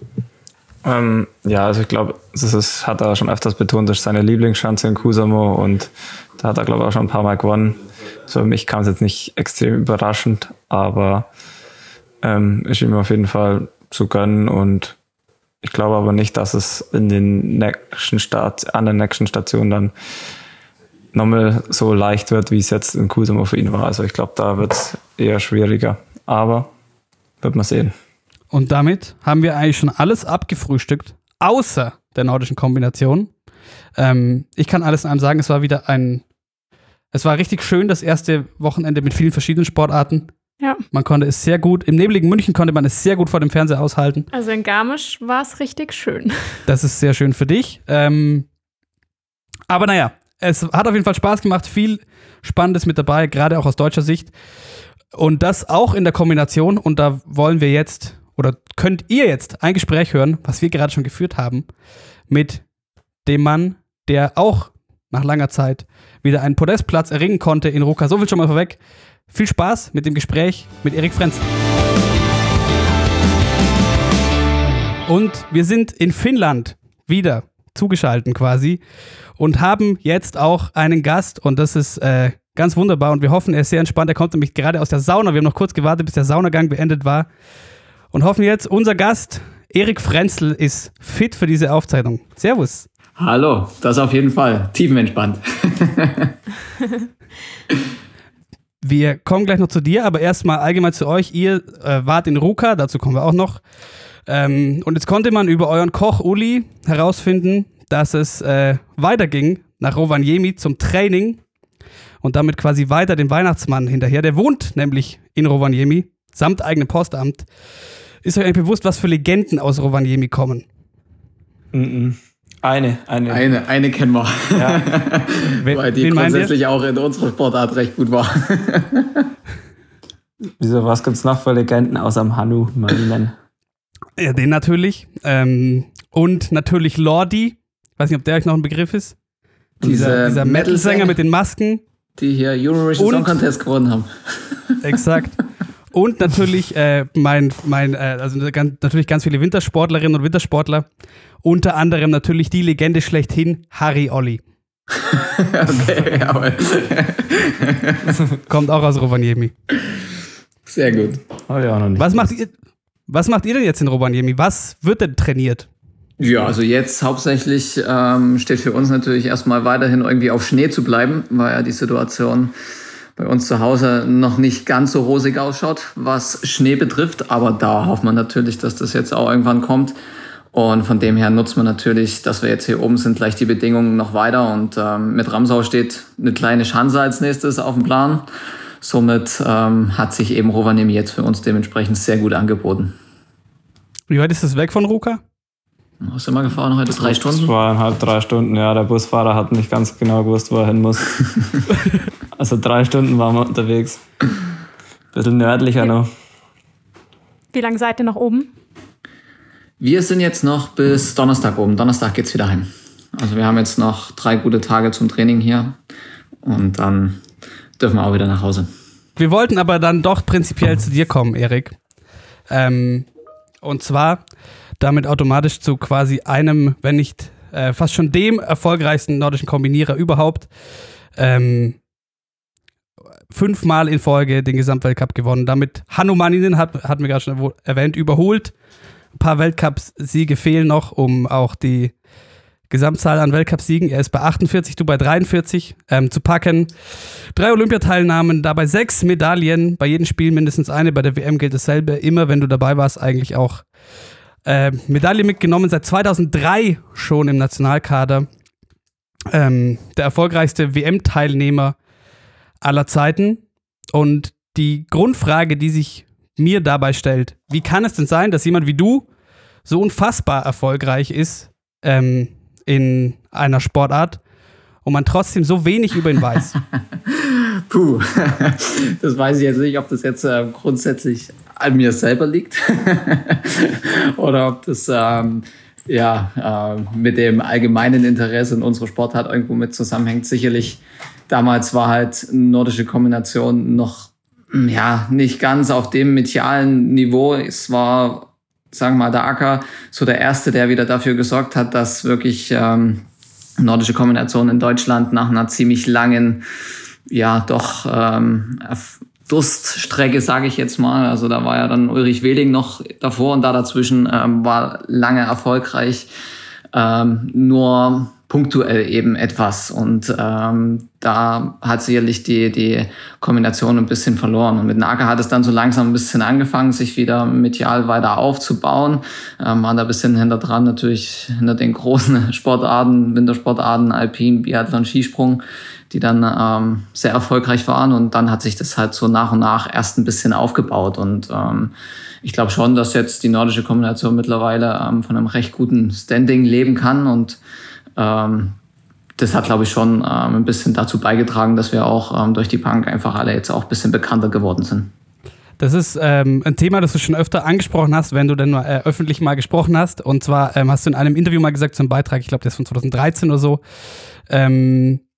Ähm, ja, also ich glaube, das ist, hat er schon öfters betont, das ist seine Lieblingsschanze in Kusamo und da hat er, glaube ich, auch schon ein paar Mal gewonnen. So für mich kam es jetzt nicht extrem überraschend, aber ähm, ist ihm auf jeden Fall zu gönnen und ich glaube aber nicht, dass es in den nächsten Start, an der nächsten Station dann nochmal so leicht wird, wie es jetzt in Kusamo für ihn war. Also ich glaube, da wird es eher schwieriger, aber wird man sehen. Und damit haben wir eigentlich schon alles abgefrühstückt, außer der nordischen Kombination. Ähm, ich kann alles in einem sagen, es war wieder ein, es war richtig schön, das erste Wochenende mit vielen verschiedenen Sportarten. Ja. Man konnte es sehr gut, im nebligen München konnte man es sehr gut vor dem Fernseher aushalten. Also in Garmisch war es richtig schön. Das ist sehr schön für dich. Ähm, aber naja, es hat auf jeden Fall Spaß gemacht, viel Spannendes mit dabei, gerade auch aus deutscher Sicht. Und das auch in der Kombination, und da wollen wir jetzt, oder könnt ihr jetzt ein Gespräch hören, was wir gerade schon geführt haben, mit dem Mann, der auch nach langer Zeit wieder einen Podestplatz erringen konnte in Ruka. So viel schon mal vorweg. Viel Spaß mit dem Gespräch mit Erik Frenzel. Und wir sind in Finnland wieder zugeschaltet quasi und haben jetzt auch einen Gast und das ist äh, ganz wunderbar und wir hoffen, er ist sehr entspannt. Er kommt nämlich gerade aus der Sauna. Wir haben noch kurz gewartet, bis der Saunagang beendet war und hoffen jetzt, unser Gast Erik Frenzel ist fit für diese Aufzeichnung. Servus. Hallo, das auf jeden Fall. Tiefenentspannt. Wir kommen gleich noch zu dir, aber erstmal allgemein zu euch. Ihr äh, wart in Ruka, dazu kommen wir auch noch. Ähm, und jetzt konnte man über euren Koch Uli herausfinden, dass es äh, weiterging nach Rovaniemi zum Training und damit quasi weiter dem Weihnachtsmann hinterher. Der wohnt nämlich in Rovaniemi, samt eigenem Postamt. Ist euch eigentlich bewusst, was für Legenden aus Rovaniemi kommen? Mhm. Eine, eine. Eine, eine kennen wir. Ja. Weil die grundsätzlich auch in unserer Sportart recht gut war. Wieso, was gibt's noch für Legenden außer dem Hannu Marinen? Ja, den natürlich. Ähm, und natürlich Lordi. Weiß nicht, ob der euch noch ein Begriff ist. Dieser, dieser Metal-Sänger mit den Masken. Die hier Eurovision Song Contest gewonnen haben. Exakt. Und natürlich äh, mein, mein äh, also ganz, natürlich ganz viele Wintersportlerinnen und Wintersportler. Unter anderem natürlich die Legende schlechthin, Harry Olli. Okay, jawohl. Kommt auch aus Rovaniemi. Sehr gut. Oh ja, noch nicht. Was macht ihr, was macht ihr denn jetzt in Rovaniemi? Was wird denn trainiert? Ja, also jetzt hauptsächlich ähm, steht für uns natürlich erstmal weiterhin irgendwie auf Schnee zu bleiben, weil ja die Situation bei uns zu Hause noch nicht ganz so rosig ausschaut, was Schnee betrifft. Aber da hofft man natürlich, dass das jetzt auch irgendwann kommt. Und von dem her nutzt man natürlich, dass wir jetzt hier oben sind, gleich die Bedingungen noch weiter. Und ähm, mit Ramsau steht eine kleine Schanze als nächstes auf dem Plan. Somit ähm, hat sich eben Rovaniemi jetzt für uns dementsprechend sehr gut angeboten. Wie weit ist das weg von Ruka? Was sind wir gefahren heute? Drei Stunden? Zweieinhalb, drei Stunden, ja. Der Busfahrer hat nicht ganz genau gewusst, wo er hin muss. Also drei Stunden waren wir unterwegs. Bisschen nördlicher noch. Wie lange seid ihr noch oben? Wir sind jetzt noch bis Donnerstag oben. Donnerstag geht's wieder heim. Also wir haben jetzt noch drei gute Tage zum Training hier und dann dürfen wir auch wieder nach Hause. Wir wollten aber dann doch prinzipiell zu dir kommen, Erik. Ähm, und zwar damit automatisch zu quasi einem, wenn nicht äh, fast schon dem erfolgreichsten nordischen Kombinierer überhaupt. Ähm, fünfmal in Folge den Gesamtweltcup gewonnen. Damit Hannu Manninen, hat, hatten wir gerade schon erwähnt, überholt. Ein paar Weltcup-Siege fehlen noch, um auch die Gesamtzahl an Weltcup-Siegen, er ist bei achtundvierzig, du bei dreiundvierzig, ähm, zu packen. Drei Olympiateilnahmen, dabei sechs Medaillen, bei jedem Spiel mindestens eine, bei der W M gilt dasselbe, immer wenn du dabei warst, eigentlich auch äh, Medaille mitgenommen, seit zweitausenddrei schon im Nationalkader. Ähm, der erfolgreichste W M-Teilnehmer aller Zeiten. Und die Grundfrage, die sich mir dabei stellt, wie kann es denn sein, dass jemand wie du so unfassbar erfolgreich ist ähm, in einer Sportart und man trotzdem so wenig über ihn weiß? Puh, das weiß ich jetzt nicht, ob das jetzt äh, grundsätzlich an mir selber liegt oder ob das ähm, ja, äh, mit dem allgemeinen Interesse in unserer Sportart irgendwo mit zusammenhängt. Sicherlich, damals war halt nordische Kombination noch ja, nicht ganz auf dem medialen Niveau. Es war, sagen wir mal, der Acker so der Erste, der wieder dafür gesorgt hat, dass wirklich ähm, nordische Kombination in Deutschland nach einer ziemlich langen, ja, doch ähm, Durststrecke, sage ich jetzt mal. Also da war ja dann Ulrich Weding noch davor und da dazwischen ähm, war lange erfolgreich. Ähm, nur punktuell eben etwas. Und ähm, da hat sicherlich die, die Kombination ein bisschen verloren. Und mit Naka hat es dann so langsam ein bisschen angefangen, sich wieder medial weiter aufzubauen. Ähm, waren da ein bisschen hinter dran, natürlich hinter den großen Sportarten, Wintersportarten, Alpin, Biathlon, Skisprung, die dann ähm, sehr erfolgreich waren. Und dann hat sich das halt so nach und nach erst ein bisschen aufgebaut. Und ähm, ich glaube schon, dass jetzt die nordische Kombination mittlerweile ähm, von einem recht guten Standing leben kann. Und ähm, das hat, glaube ich, schon ähm, ein bisschen dazu beigetragen, dass wir auch ähm, durch die Punk einfach alle jetzt auch ein bisschen bekannter geworden sind. Das ist ähm, ein Thema, das du schon öfter angesprochen hast, wenn du denn äh, öffentlich mal gesprochen hast. Und zwar ähm, hast du in einem Interview mal gesagt, zum Beitrag, ich glaube, der ist von zweitausenddreizehn oder so, ähm,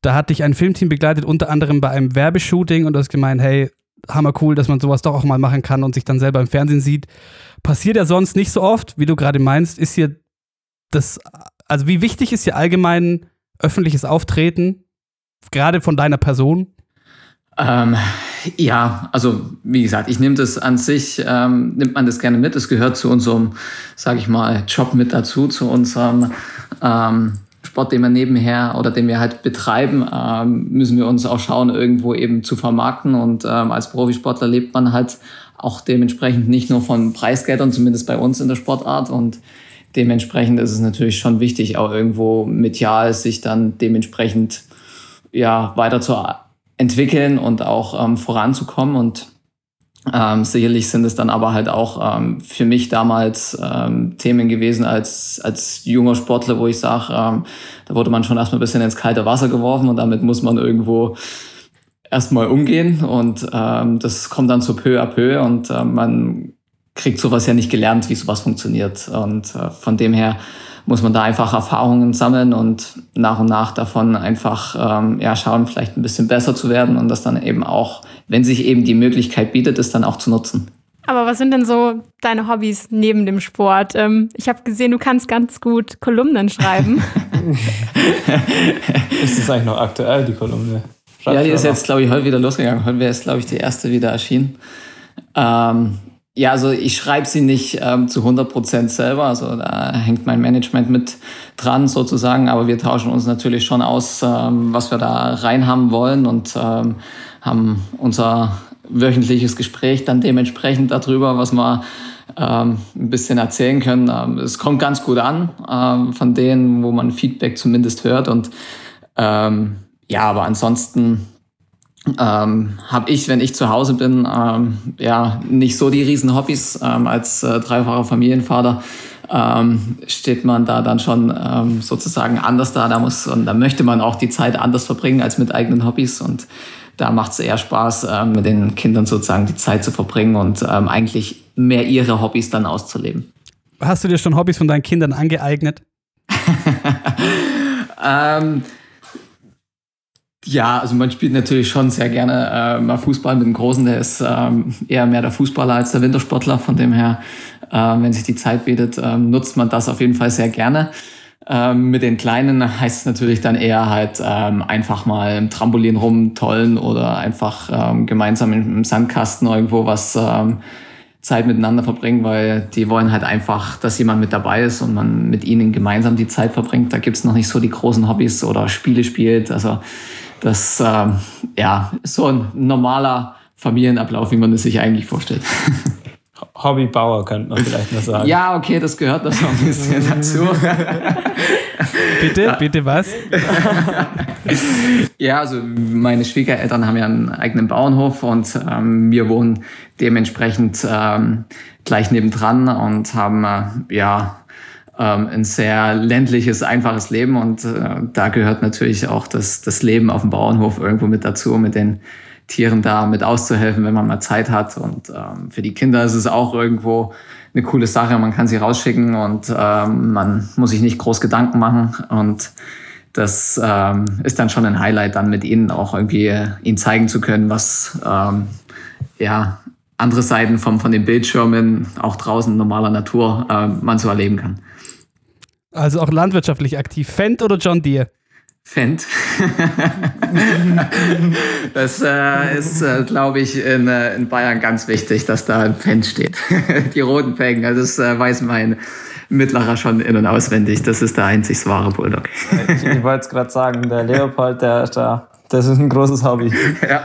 da hat dich ein Filmteam begleitet, unter anderem bei einem Werbeshooting und du hast gemeint, hey, hammer cool, dass man sowas doch auch mal machen kann und sich dann selber im Fernsehen sieht. Passiert ja sonst nicht so oft, wie du gerade meinst. Ist hier das, also wie wichtig ist hier allgemein öffentliches Auftreten, gerade von deiner Person? Ähm, ja, also wie gesagt, ich nehme das an sich, ähm, nimmt man das gerne mit. Es gehört zu unserem, sage ich mal, Job mit dazu, zu unserem ähm, Sport, den wir nebenher oder den wir halt betreiben, ähm, müssen wir uns auch schauen, irgendwo eben zu vermarkten. Und ähm, als Profisportler lebt man halt auch dementsprechend nicht nur von Preisgeldern, zumindest bei uns in der Sportart. Und dementsprechend ist es natürlich schon wichtig, auch irgendwo medial sich dann dementsprechend ja weiter zu entwickeln und auch ähm, voranzukommen. Und ähm, sicherlich sind es dann aber halt auch ähm, für mich damals ähm, Themen gewesen als als junger Sportler, wo ich sage, ähm, da wurde man schon erstmal ein bisschen ins kalte Wasser geworfen und damit muss man irgendwo erstmal umgehen. Und ähm, das kommt dann so peu à peu und äh, man kriegt sowas ja nicht gelernt, wie sowas funktioniert. Und äh, von dem her muss man da einfach Erfahrungen sammeln und nach und nach davon einfach ähm, ja, schauen, vielleicht ein bisschen besser zu werden und das dann eben auch, wenn sich eben die Möglichkeit bietet, das dann auch zu nutzen. Aber was sind denn so deine Hobbys neben dem Sport? Ähm, ich habe gesehen, du kannst ganz gut Kolumnen schreiben. Ist das eigentlich noch aktuell, die Kolumne? Schreibst ja, die ist noch? jetzt, glaube ich, heute wieder losgegangen. Heute wäre es, glaube ich, die erste wieder erschienen. Ähm, Ja, also ich schreibe sie nicht ähm, zu hundert Prozent selber, also da hängt mein Management mit dran sozusagen, aber wir tauschen uns natürlich schon aus, ähm, was wir da reinhaben wollen und ähm, haben unser wöchentliches Gespräch dann dementsprechend darüber, was wir ähm, ein bisschen erzählen können. Ähm, es kommt ganz gut an, ähm, von denen, wo man Feedback zumindest hört und ähm, ja, aber ansonsten Ähm, habe ich, wenn ich zu Hause bin, ähm, ja nicht so die riesen Hobbys. Ähm, als äh, dreifacher Familienvater ähm, steht man da dann schon ähm, sozusagen anders da. Da muss und da möchte man auch die Zeit anders verbringen als mit eigenen Hobbys. Und da macht es eher Spaß, ähm, mit den Kindern sozusagen die Zeit zu verbringen und ähm, eigentlich mehr ihre Hobbys dann auszuleben. Hast du dir schon Hobbys von deinen Kindern angeeignet? ähm, Ja, also man spielt natürlich schon sehr gerne äh, mal Fußball mit dem Großen. Der ist ähm, eher mehr der Fußballer als der Wintersportler. Von dem her, äh, wenn sich die Zeit bietet, äh, nutzt man das auf jeden Fall sehr gerne. Ähm, mit den Kleinen heißt es natürlich dann eher halt ähm, einfach mal im Trampolin rumtollen oder einfach ähm, gemeinsam im, im Sandkasten irgendwo was ähm, Zeit miteinander verbringen, weil die wollen halt einfach, dass jemand mit dabei ist und man mit ihnen gemeinsam die Zeit verbringt. Da gibt's noch nicht so die großen Hobbys oder Spiele spielt. Also das ähm, ja, ist so ein normaler Familienablauf, wie man es sich eigentlich vorstellt. Hobbybauer könnte man vielleicht noch sagen. Ja, okay, das gehört noch ein bisschen dazu. Bitte, ja. bitte was? Ja, also meine Schwiegereltern haben ja einen eigenen Bauernhof und ähm, wir wohnen dementsprechend ähm, gleich nebendran und haben äh, ja ähm, ein sehr ländliches, einfaches Leben und äh, da gehört natürlich auch das, das Leben auf dem Bauernhof irgendwo mit dazu, mit den Tieren da mit auszuhelfen, wenn man mal Zeit hat. Und ähm, für die Kinder ist es auch irgendwo eine coole Sache. Man kann sie rausschicken und ähm, man muss sich nicht groß Gedanken machen. Und das ähm, ist dann schon ein Highlight, dann mit ihnen auch irgendwie äh, ihnen zeigen zu können, was ähm, ja andere Seiten vom, von den Bildschirmen, auch draußen in normaler Natur, äh, man so erleben kann. Also auch landwirtschaftlich aktiv. Fendt oder John Deere? Fendt. Das äh, ist, äh, glaube ich, in, äh, in Bayern ganz wichtig, dass da ein Fendt steht. Die roten Felgen, also das äh, weiß mein Mittlerer schon in- und auswendig. Das ist der einzig wahre Bulldog. Ich, ich wollte es gerade sagen, der Leopold, der ist da. Das ist ein großes Hobby. Ja.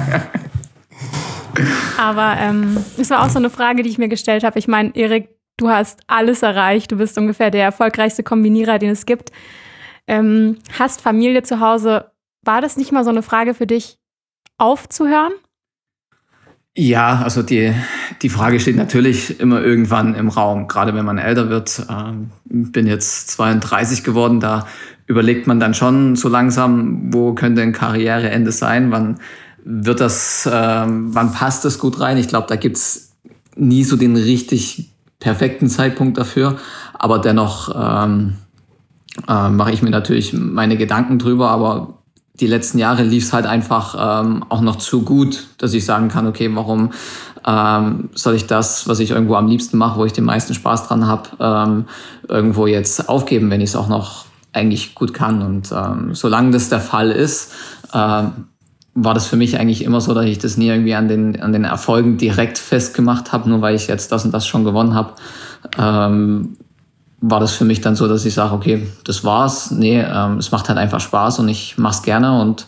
Aber ähm, es war auch so eine Frage, die ich mir gestellt habe. Ich meine, Erik, du hast alles erreicht. Du bist ungefähr der erfolgreichste Kombinierer, den es gibt. Ähm, hast Familie zu Hause. War das nicht mal so eine Frage für dich, aufzuhören? Ja, also die, die Frage steht natürlich immer irgendwann im Raum, gerade wenn man älter wird. Ähm, bin jetzt zweiunddreißig geworden, da überlegt man dann schon so langsam, wo könnte ein Karriereende sein, wann wird das, ähm, wann passt das gut rein? Ich glaube, da gibt's nie so den richtig perfekten Zeitpunkt dafür, aber dennoch ähm, äh, mache ich mir natürlich meine Gedanken drüber, aber die letzten Jahre lief es halt einfach ähm, auch noch zu gut, dass ich sagen kann, okay, warum ähm, soll ich das, was ich irgendwo am liebsten mache, wo ich den meisten Spaß dran habe, ähm, irgendwo jetzt aufgeben, wenn ich es auch noch eigentlich gut kann. Und ähm, solange das der Fall ist, ähm, war das für mich eigentlich immer so, dass ich das nie irgendwie an den, an den Erfolgen direkt festgemacht habe, nur weil ich jetzt das und das schon gewonnen habe. Ähm, war das für mich dann so, dass ich sage, okay, das war's. Nee, ähm, es macht halt einfach Spaß und ich mach's gerne. Und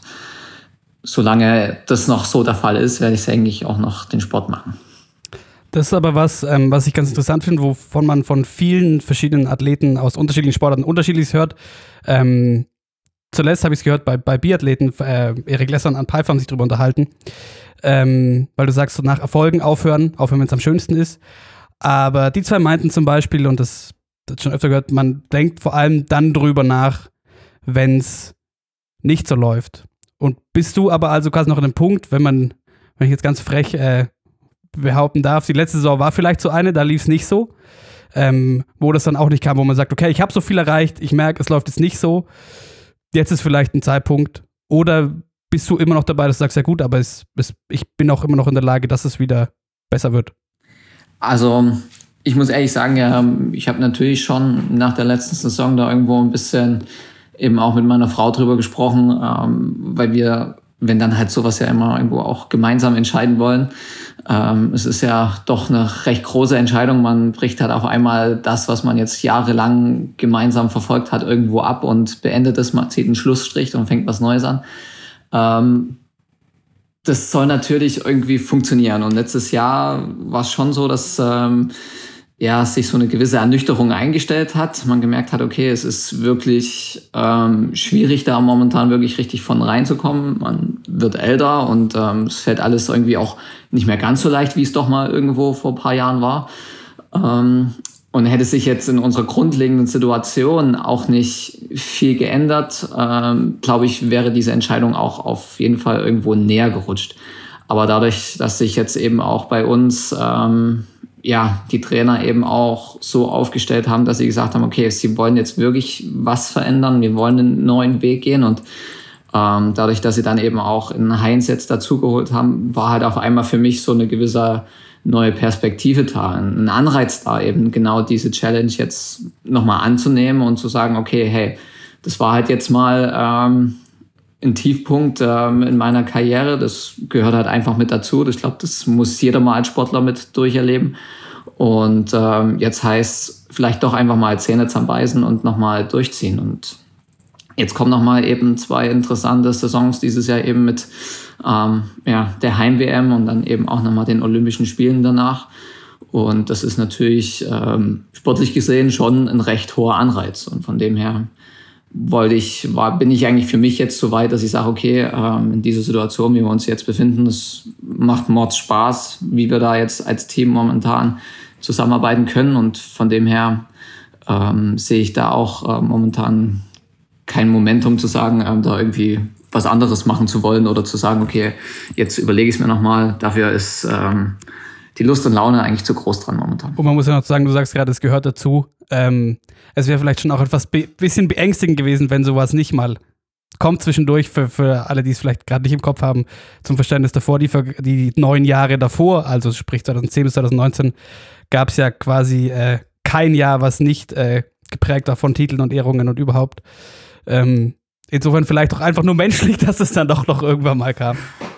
solange das noch so der Fall ist, werde ich eigentlich auch noch den Sport machen. Das ist aber was, ähm, was ich ganz interessant finde, wovon man von vielen verschiedenen Athleten aus unterschiedlichen Sportarten unterschiedliches hört. Ähm, zuletzt habe ich es gehört bei, bei Biathleten, äh, Erik Lesser und Ann Pfeiffer haben sich darüber unterhalten, ähm, weil du sagst, so nach Erfolgen aufhören, aufhören, wenn es am schönsten ist. Aber die zwei meinten zum Beispiel, und das das schon öfter gehört, man denkt vor allem dann drüber nach, wenn es nicht so läuft. Und bist du aber also quasi noch an dem Punkt, wenn man, wenn ich jetzt ganz frech äh, behaupten darf, die letzte Saison war vielleicht so eine, da lief es nicht so, ähm, wo das dann auch nicht kam, wo man sagt, okay, ich habe so viel erreicht, ich merke, es läuft jetzt nicht so, jetzt ist vielleicht ein Zeitpunkt. Oder bist du immer noch dabei, dass du sagst, ja gut, aber es, es, ich bin auch immer noch in der Lage, dass es wieder besser wird? Also ich muss ehrlich sagen, ja, ich habe natürlich schon nach der letzten Saison da irgendwo ein bisschen eben auch mit meiner Frau drüber gesprochen, ähm, weil wir, wenn dann halt sowas ja immer irgendwo auch gemeinsam entscheiden wollen. Ähm, es ist ja doch eine recht große Entscheidung. Man bricht halt auf einmal das, was man jetzt jahrelang gemeinsam verfolgt hat, irgendwo ab und beendet es. Man zieht einen Schlussstrich und fängt was Neues an. Ähm, das soll natürlich irgendwie funktionieren. Und letztes Jahr war es schon so, dass ähm, ja, sich so eine gewisse Ernüchterung eingestellt hat. Man gemerkt hat, okay, es ist wirklich ähm, schwierig, da momentan wirklich richtig von reinzukommen. Man wird älter und ähm, es fällt alles irgendwie auch nicht mehr ganz so leicht, wie es doch mal irgendwo vor ein paar Jahren war. Ähm, und hätte sich jetzt in unserer grundlegenden Situation auch nicht viel geändert, ähm, glaube ich, wäre diese Entscheidung auch auf jeden Fall irgendwo näher gerutscht. Aber dadurch, dass sich jetzt eben auch bei uns ähm, ja, die Trainer eben auch so aufgestellt haben, dass sie gesagt haben, okay, sie wollen jetzt wirklich was verändern, wir wollen einen neuen Weg gehen und ähm, dadurch, dass sie dann eben auch in Heinz jetzt dazugeholt haben, war halt auf einmal für mich so eine gewisse neue Perspektive da, ein Anreiz da, eben genau diese Challenge jetzt nochmal anzunehmen und zu sagen, okay, hey, das war halt jetzt mal ähm, ein Tiefpunkt ähm, in meiner Karriere, das gehört halt einfach mit dazu. Ich glaube, das muss jeder mal als Sportler mit durcherleben. Und ähm, jetzt heißt vielleicht doch einfach mal Zähne zusammenbeißen und nochmal durchziehen. Und jetzt kommen nochmal eben zwei interessante Saisons dieses Jahr eben mit ähm, ja, der Heim-W M und dann eben auch nochmal den Olympischen Spielen danach. Und das ist natürlich ähm, sportlich gesehen schon ein recht hoher Anreiz. Und von dem her wollte ich, war, bin ich eigentlich für mich jetzt so weit, dass ich sage, okay, ähm, in dieser Situation, wie wir uns jetzt befinden, es macht Mords Spaß, wie wir da jetzt als Team momentan zusammenarbeiten können. Und von dem her ähm, sehe ich da auch äh, momentan kein Momentum zu sagen, ähm, da irgendwie was anderes machen zu wollen oder zu sagen, okay, jetzt überlege ich es mir nochmal. Dafür ist ähm, die Lust und Laune eigentlich zu groß dran momentan. Und man muss ja noch sagen, du sagst gerade, es gehört dazu. Ähm, es wäre vielleicht schon auch etwas be- bisschen beängstigend gewesen, wenn sowas nicht mal kommt zwischendurch, für, für alle, die es vielleicht gerade nicht im Kopf haben, zum Verständnis davor, die, die neun Jahre davor, also sprich zweitausendzehn bis zweitausendneunzehn, gab es ja quasi äh, kein Jahr, was nicht äh, geprägt war von Titeln und Ehrungen und überhaupt. Ähm, insofern vielleicht auch einfach nur menschlich, dass es dann doch noch irgendwann mal kam.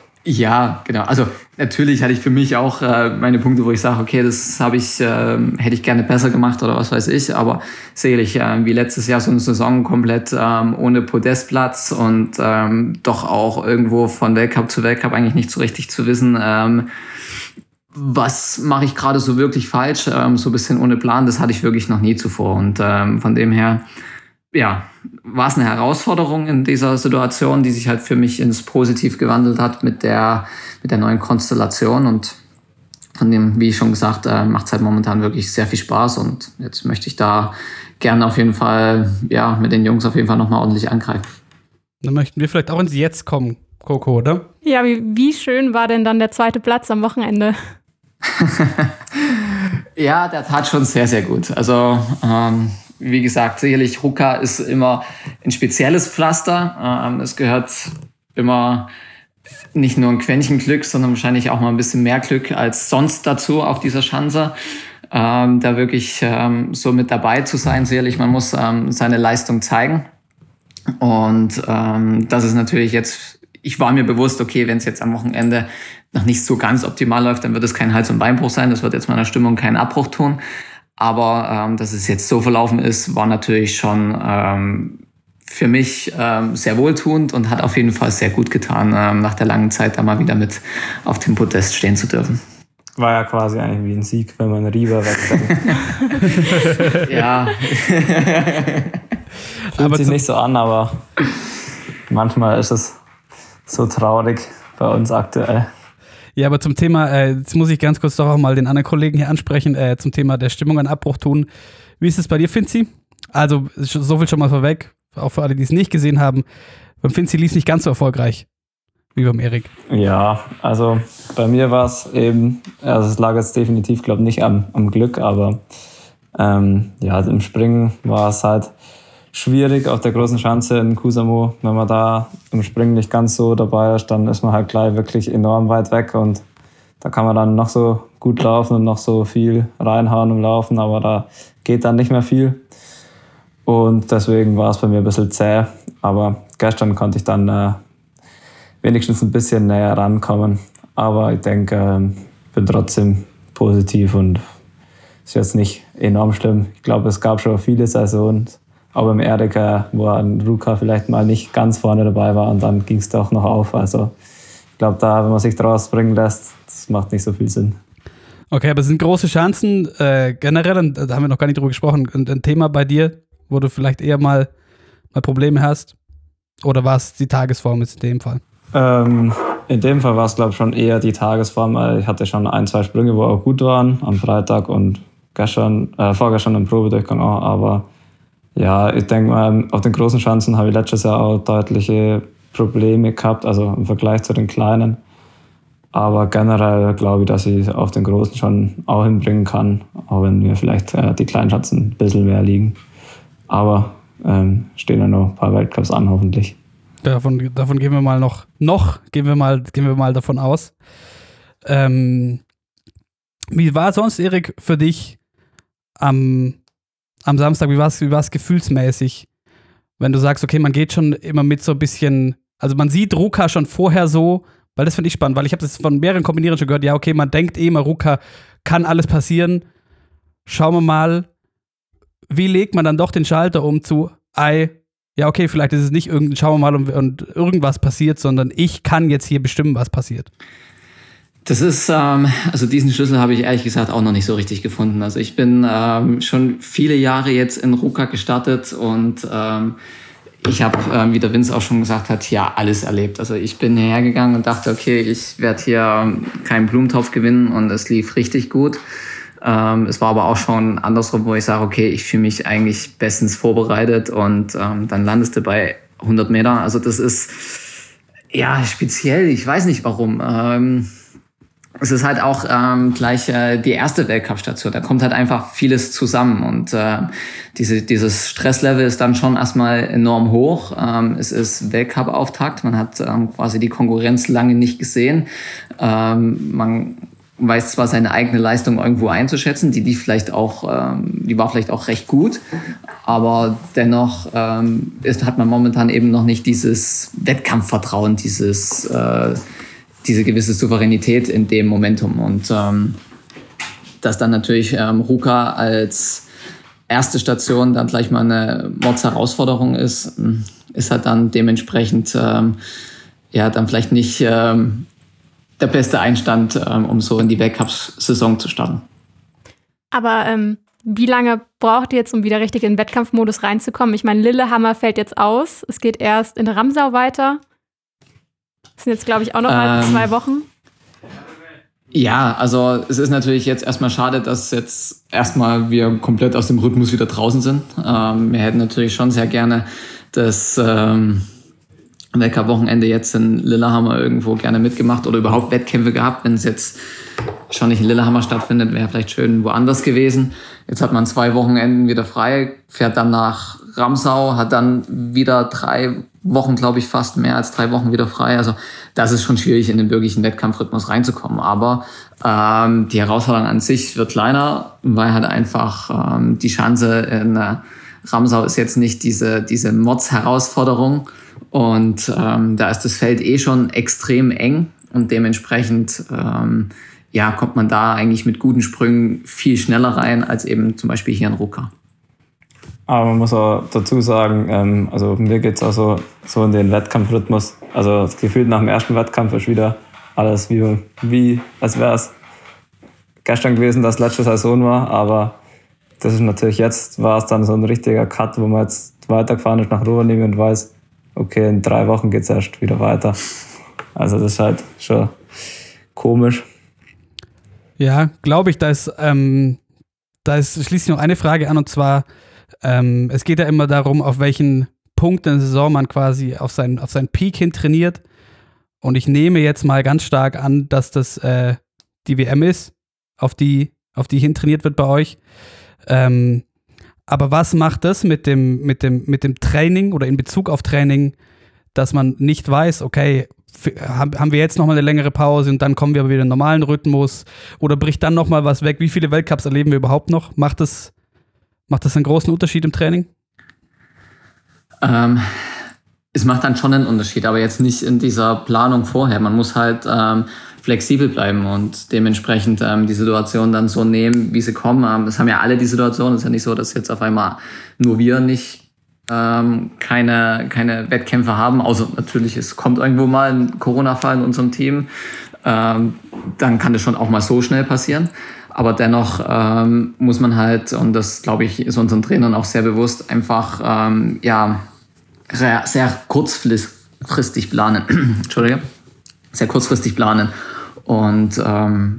Ja, genau. Also natürlich hatte ich für mich auch äh, meine Punkte, wo ich sage, okay, das habe ich, äh, hätte ich gerne besser gemacht oder was weiß ich. Aber sicherlich, äh, wie letztes Jahr so eine Saison komplett ähm, ohne Podestplatz und ähm, doch auch irgendwo von Weltcup zu Weltcup eigentlich nicht so richtig zu wissen, ähm, was mache ich gerade so wirklich falsch, ähm, so ein bisschen ohne Plan, das hatte ich wirklich noch nie zuvor. Und ähm, von dem her, ja, war es eine Herausforderung in dieser Situation, die sich halt für mich ins Positiv gewandelt hat mit der, mit der neuen Konstellation. Und von dem, wie ich schon gesagt, äh, macht es halt momentan wirklich sehr viel Spaß. Und jetzt möchte ich da gerne auf jeden Fall, ja, mit den Jungs auf jeden Fall nochmal ordentlich angreifen. Dann möchten wir vielleicht auch ins Jetzt kommen, Coco, oder? Ja, wie, wie schön war denn dann der zweite Platz am Wochenende? Ja, der tat schon sehr, sehr gut. Also ähm, wie gesagt, sicherlich Ruka ist immer ein spezielles Pflaster. Ähm, es gehört immer nicht nur ein Quäntchen Glück, sondern wahrscheinlich auch mal ein bisschen mehr Glück als sonst dazu auf dieser Schanze. Ähm, da wirklich ähm, so mit dabei zu sein, sicherlich, man muss ähm, seine Leistung zeigen. Und ähm, das ist natürlich jetzt, ich war mir bewusst, okay, wenn es jetzt am Wochenende noch nicht so ganz optimal läuft, dann wird es kein Hals- und Beinbruch sein, das wird jetzt meiner Stimmung keinen Abbruch tun. Aber ähm, dass es jetzt so verlaufen ist, war natürlich schon ähm, für mich ähm, sehr wohltuend und hat auf jeden Fall sehr gut getan, ähm, nach der langen Zeit da mal wieder mit auf dem Podest stehen zu dürfen. War ja quasi eigentlich wie ein Sieg, wenn man Rieber wegfällt. Ja. Fühlt Aber sich zu- nicht so an, aber manchmal ist es so traurig bei uns aktuell. Ja, aber zum Thema, äh, jetzt muss ich ganz kurz doch auch mal den anderen Kollegen hier ansprechen, äh, zum Thema der Stimmung einen Abbruch tun. Wie ist es bei dir, Finzi? Also, so viel schon mal vorweg, auch für alle, die es nicht gesehen haben. Beim Finzi lief es nicht ganz so erfolgreich wie beim Erik. Ja, also bei mir war es eben, also es lag jetzt definitiv, glaube ich, nicht am, am Glück, aber ähm, ja, im Springen war es halt schwierig auf der großen Schanze in Kuusamo. Wenn man da im Springen nicht ganz so dabei ist, dann ist man halt gleich wirklich enorm weit weg und da kann man dann noch so gut laufen und noch so viel reinhauen im Laufen, aber da geht dann nicht mehr viel. Und deswegen war es bei mir ein bisschen zäh, aber gestern konnte ich dann äh, wenigstens ein bisschen näher rankommen. Aber ich denke, ähm, bin trotzdem positiv und ist jetzt nicht enorm schlimm. Ich glaube, es gab schon viele Saisons, auch beim Erik, äh, wo ein Ruka vielleicht mal nicht ganz vorne dabei war und dann ging es doch noch auf. Also ich glaube, da, wenn man sich draus bringen lässt, das macht nicht so viel Sinn. Okay, aber sind große Chancen äh, generell, und da haben wir noch gar nicht drüber gesprochen, ein, ein Thema bei dir, wo du vielleicht eher mal, mal Probleme hast? Oder war es die Tagesform jetzt in dem Fall? Ähm, in dem Fall war es, glaube ich, schon eher die Tagesform, weil ich hatte schon ein, zwei Sprünge, wo auch gut waren, am Freitag und gestern, äh, vorgestern im Probedurchgang auch, aber ja, ich denke mal, auf den großen Schanzen habe ich letztes Jahr auch deutliche Probleme gehabt, also im Vergleich zu den kleinen. Aber generell glaube ich, dass ich auf den großen schon auch hinbringen kann, auch wenn mir vielleicht äh, die kleinen Schanzen ein bisschen mehr liegen. Aber ähm, stehen ja noch ein paar Weltcups an, hoffentlich. Davon, davon gehen wir mal noch, noch gehen wir mal, gehen wir mal davon aus. Ähm, wie war sonst, Erik, für dich am, am Samstag? Wie war es wie war's gefühlsmäßig? Wenn du sagst, okay, man geht schon immer mit so ein bisschen, also man sieht Ruka schon vorher so, weil das finde ich spannend, weil ich habe das von mehreren Kombinierern schon gehört, ja, okay, man denkt eh immer, Ruka kann alles passieren. Schauen wir mal, wie legt man dann doch den Schalter um zu, ei, ja, okay, vielleicht ist es nicht irgendein, schauen wir mal und, und irgendwas passiert, sondern ich kann jetzt hier bestimmen, was passiert. Das ist, ähm, also diesen Schlüssel habe ich ehrlich gesagt auch noch nicht so richtig gefunden. Also ich bin ähm, schon viele Jahre jetzt in Ruka gestartet und ähm, ich habe, ähm, wie der Vince auch schon gesagt hat, ja, alles erlebt. Also ich bin hierher gegangen und dachte, okay, ich werde hier keinen Blumentopf gewinnen und es lief richtig gut. Ähm, es war aber auch schon andersrum, wo ich sage, okay, ich fühle mich eigentlich bestens vorbereitet und ähm, dann landest du bei hundert Meter. Also das ist, ja, speziell, ich weiß nicht warum. Ähm, es ist halt auch ähm, gleich äh, die erste Weltcup-Station. Da kommt halt einfach vieles zusammen und äh, diese, dieses Stresslevel ist dann schon erstmal enorm hoch. Ähm, es ist Weltcup-Auftakt, man hat ähm, quasi die Konkurrenz lange nicht gesehen. Ähm, man weiß zwar seine eigene Leistung irgendwo einzuschätzen, die, die vielleicht auch, ähm, die war vielleicht auch recht gut, aber dennoch ähm, ist, hat man momentan eben noch nicht dieses Wettkampfvertrauen, dieses äh, diese gewisse Souveränität in dem Momentum. Und ähm, dass dann natürlich ähm, Ruka als erste Station dann gleich mal eine Mordsherausforderung ist, ist halt dann dementsprechend ähm, ja dann vielleicht nicht ähm, der beste Einstand, ähm, um so in die Weltcup-Saison zu starten. Aber ähm, wie lange braucht ihr jetzt, um wieder richtig in den Wettkampfmodus reinzukommen? Ich meine, Lillehammer fällt jetzt aus. Es geht erst in Ramsau weiter. Das sind jetzt, glaube ich, auch noch mal ähm, zwei Wochen. Ja, also es ist natürlich jetzt erstmal schade, dass jetzt erstmal wir komplett aus dem Rhythmus wieder draußen sind. Ähm, wir hätten natürlich schon sehr gerne das ähm, Weltcup-Wochenende jetzt in Lillehammer irgendwo gerne mitgemacht oder überhaupt Wettkämpfe gehabt. Wenn es jetzt schon nicht in Lillehammer stattfindet, wäre vielleicht schön woanders gewesen. Jetzt hat man zwei Wochenenden wieder frei, fährt dann nach Ramsau, hat dann wieder drei Wochen, glaube ich, fast mehr als drei Wochen wieder frei. Also das ist schon schwierig, in den wirklichen Wettkampfrhythmus reinzukommen. Aber ähm, die Herausforderung an sich wird kleiner, weil halt einfach ähm, die Schanze in äh, Ramsau ist jetzt nicht diese, diese Mods-Herausforderung. Und ähm, da ist das Feld eh schon extrem eng und dementsprechend ähm, ja, kommt man da eigentlich mit guten Sprüngen viel schneller rein als eben zum Beispiel hier in Ruka. Aber man muss auch dazu sagen, ähm, also mir geht es auch so, so in den Wettkampfrhythmus. Also das Gefühl nach dem ersten Wettkampf ist wieder alles wie, wie als wäre es gestern gewesen, dass letzte Saison war. Aber das ist natürlich jetzt, war es dann so ein richtiger Cut, wo man jetzt weitergefahren ist nach Rovaniemi und weiß, okay, in drei Wochen geht es erst wieder weiter. Also das ist halt schon komisch. Ja, glaube ich, da ist, ähm, da ist, schließt sich noch eine Frage an, und zwar, ähm, es geht ja immer darum, auf welchen Punkt in der Saison man quasi auf seinen, auf seinen Peak hin trainiert. Und ich nehme jetzt mal ganz stark an, dass das äh, die W M ist, auf die, auf die hin trainiert wird bei euch. Ähm, aber was macht das mit dem, mit dem, mit dem Training oder in Bezug auf Training, dass man nicht weiß, okay, haben wir jetzt nochmal eine längere Pause und dann kommen wir aber wieder in den normalen Rhythmus oder bricht dann nochmal was weg? Wie viele Weltcups erleben wir überhaupt noch? Macht das, macht das einen großen Unterschied im Training? Ähm, es macht dann schon einen Unterschied, aber jetzt nicht in dieser Planung vorher. Man muss halt ähm, flexibel bleiben und dementsprechend ähm, die Situation dann so nehmen, wie sie kommen. Ähm, das haben ja alle die Situation. Es ist ja nicht so, dass jetzt auf einmal nur wir nicht ähm, keine, keine Wettkämpfe haben. Außer natürlich, es kommt irgendwo mal ein Corona-Fall in unserem Team. Ähm, dann kann das schon auch mal so schnell passieren. Aber dennoch ähm, muss man halt, und das, glaube ich, ist unseren Trainern auch sehr bewusst, einfach ähm, ja, sehr kurzfristig planen. Entschuldige. Sehr kurzfristig planen. Und ähm,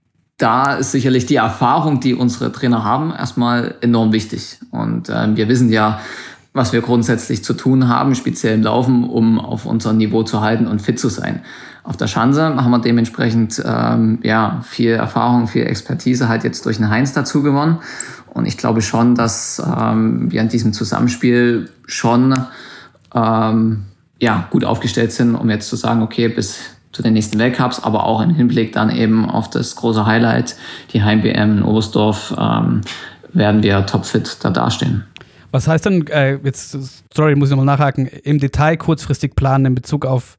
da ist sicherlich die Erfahrung, die unsere Trainer haben, erstmal enorm wichtig. Und ähm, wir wissen ja, was wir grundsätzlich zu tun haben, speziell im Laufen, um auf unser Niveau zu halten und fit zu sein. Auf der Schanze haben wir dementsprechend ähm, ja, viel Erfahrung, viel Expertise halt jetzt durch den Heinz dazu gewonnen. Und ich glaube schon, dass ähm, wir in diesem Zusammenspiel schon ähm, ja, gut aufgestellt sind, um jetzt zu sagen, okay, bis zu den nächsten Weltcups, aber auch im Hinblick dann eben auf das große Highlight, die Heim-W M in Oberstdorf, ähm, werden wir topfit da dastehen. Was heißt denn, äh, jetzt, sorry, muss ich nochmal nachhaken, im Detail kurzfristig planen in Bezug auf,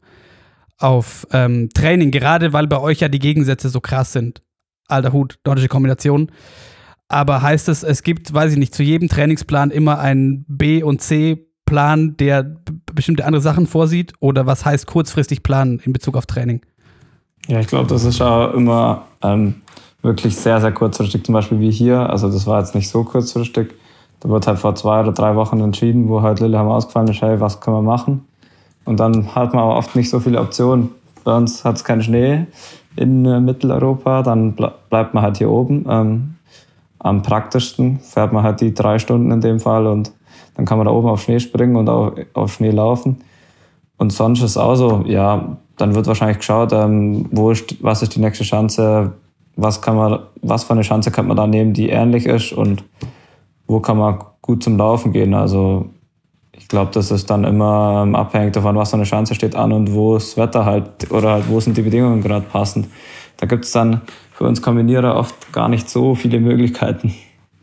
auf ähm, Training, gerade weil bei euch ja die Gegensätze so krass sind. Alter Hut, nordische Kombination. Aber heißt es, es gibt, weiß ich nicht, zu jedem Trainingsplan immer einen B- und C-Plan, der b- bestimmte andere Sachen vorsieht? Oder was heißt kurzfristig planen in Bezug auf Training? Ja, ich glaube, das ist auch immer ähm, wirklich sehr, sehr kurzfristig. Zum Beispiel wie hier, also das war jetzt nicht so kurzfristig. Da wurde halt vor zwei oder drei Wochen entschieden, wo halt Lillehammer ausgefallen ist, hey, was können wir machen? Und dann hat man aber oft nicht so viele Optionen. Bei uns hat es keinen Schnee in äh, Mitteleuropa, dann ble- bleibt man halt hier oben. Ähm, am praktischsten fährt man halt die drei Stunden in dem Fall und dann kann man da oben auf Schnee springen und auf, auf Schnee laufen. Und sonst ist es auch so, ja, dann wird wahrscheinlich geschaut, ähm, wo ist, was ist die nächste Schanze, was kann man, was für eine Schanze kann man da nehmen, die ähnlich ist und wo kann man gut zum Laufen gehen. Also ich glaube, das ist dann immer ähm, abhängig davon, was für eine Schanze steht an und wo das Wetter halt oder halt wo sind die Bedingungen gerade passend. Da gibt es dann für uns Kombinierer oft gar nicht so viele Möglichkeiten.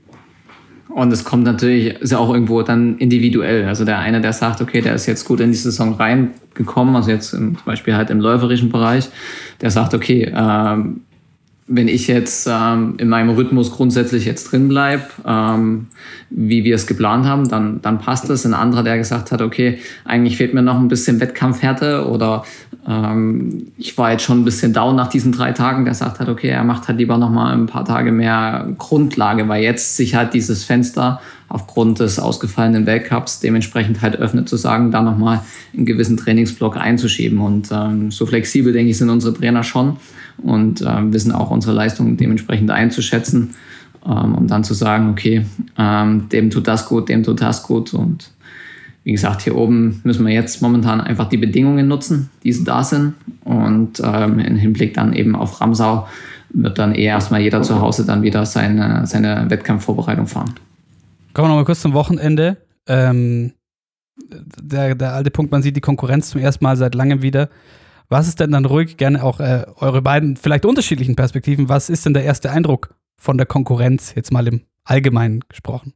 Und es kommt natürlich, ist ja auch irgendwo dann individuell. Also der eine, der sagt, okay, der ist jetzt gut in die Saison reingekommen, also jetzt im, zum Beispiel halt im läuferischen Bereich, der sagt, okay, ähm, wenn ich jetzt ähm, in meinem Rhythmus grundsätzlich jetzt drin bleibe, ähm, wie wir es geplant haben, dann, dann passt es. Ein anderer, der gesagt hat, okay, eigentlich fehlt mir noch ein bisschen Wettkampfhärte oder ähm, ich war jetzt schon ein bisschen down nach diesen drei Tagen, der sagt hat, okay, er macht halt lieber noch mal ein paar Tage mehr Grundlage, weil jetzt sich halt dieses Fenster aufgrund des ausgefallenen Weltcups dementsprechend halt öffnet, zu sagen, da noch mal einen gewissen Trainingsblock einzuschieben. Und ähm, so flexibel, denke ich, sind unsere Trainer schon und ähm, wissen auch unsere Leistungen dementsprechend einzuschätzen, ähm, um dann zu sagen, okay, ähm, dem tut das gut, dem tut das gut. Und wie gesagt, hier oben müssen wir jetzt momentan einfach die Bedingungen nutzen, die da sind. Und ähm, im Hinblick dann eben auf Ramsau wird dann eher erstmal jeder zu Hause dann wieder seine, seine Wettkampfvorbereitung fahren. Kommen wir nochmal kurz zum Wochenende. Ähm, der, der alte Punkt, man sieht die Konkurrenz zum ersten Mal seit langem wieder. Was ist denn dann ruhig, gerne auch äh, eure beiden vielleicht unterschiedlichen Perspektiven, was ist denn der erste Eindruck von der Konkurrenz, jetzt mal im Allgemeinen gesprochen?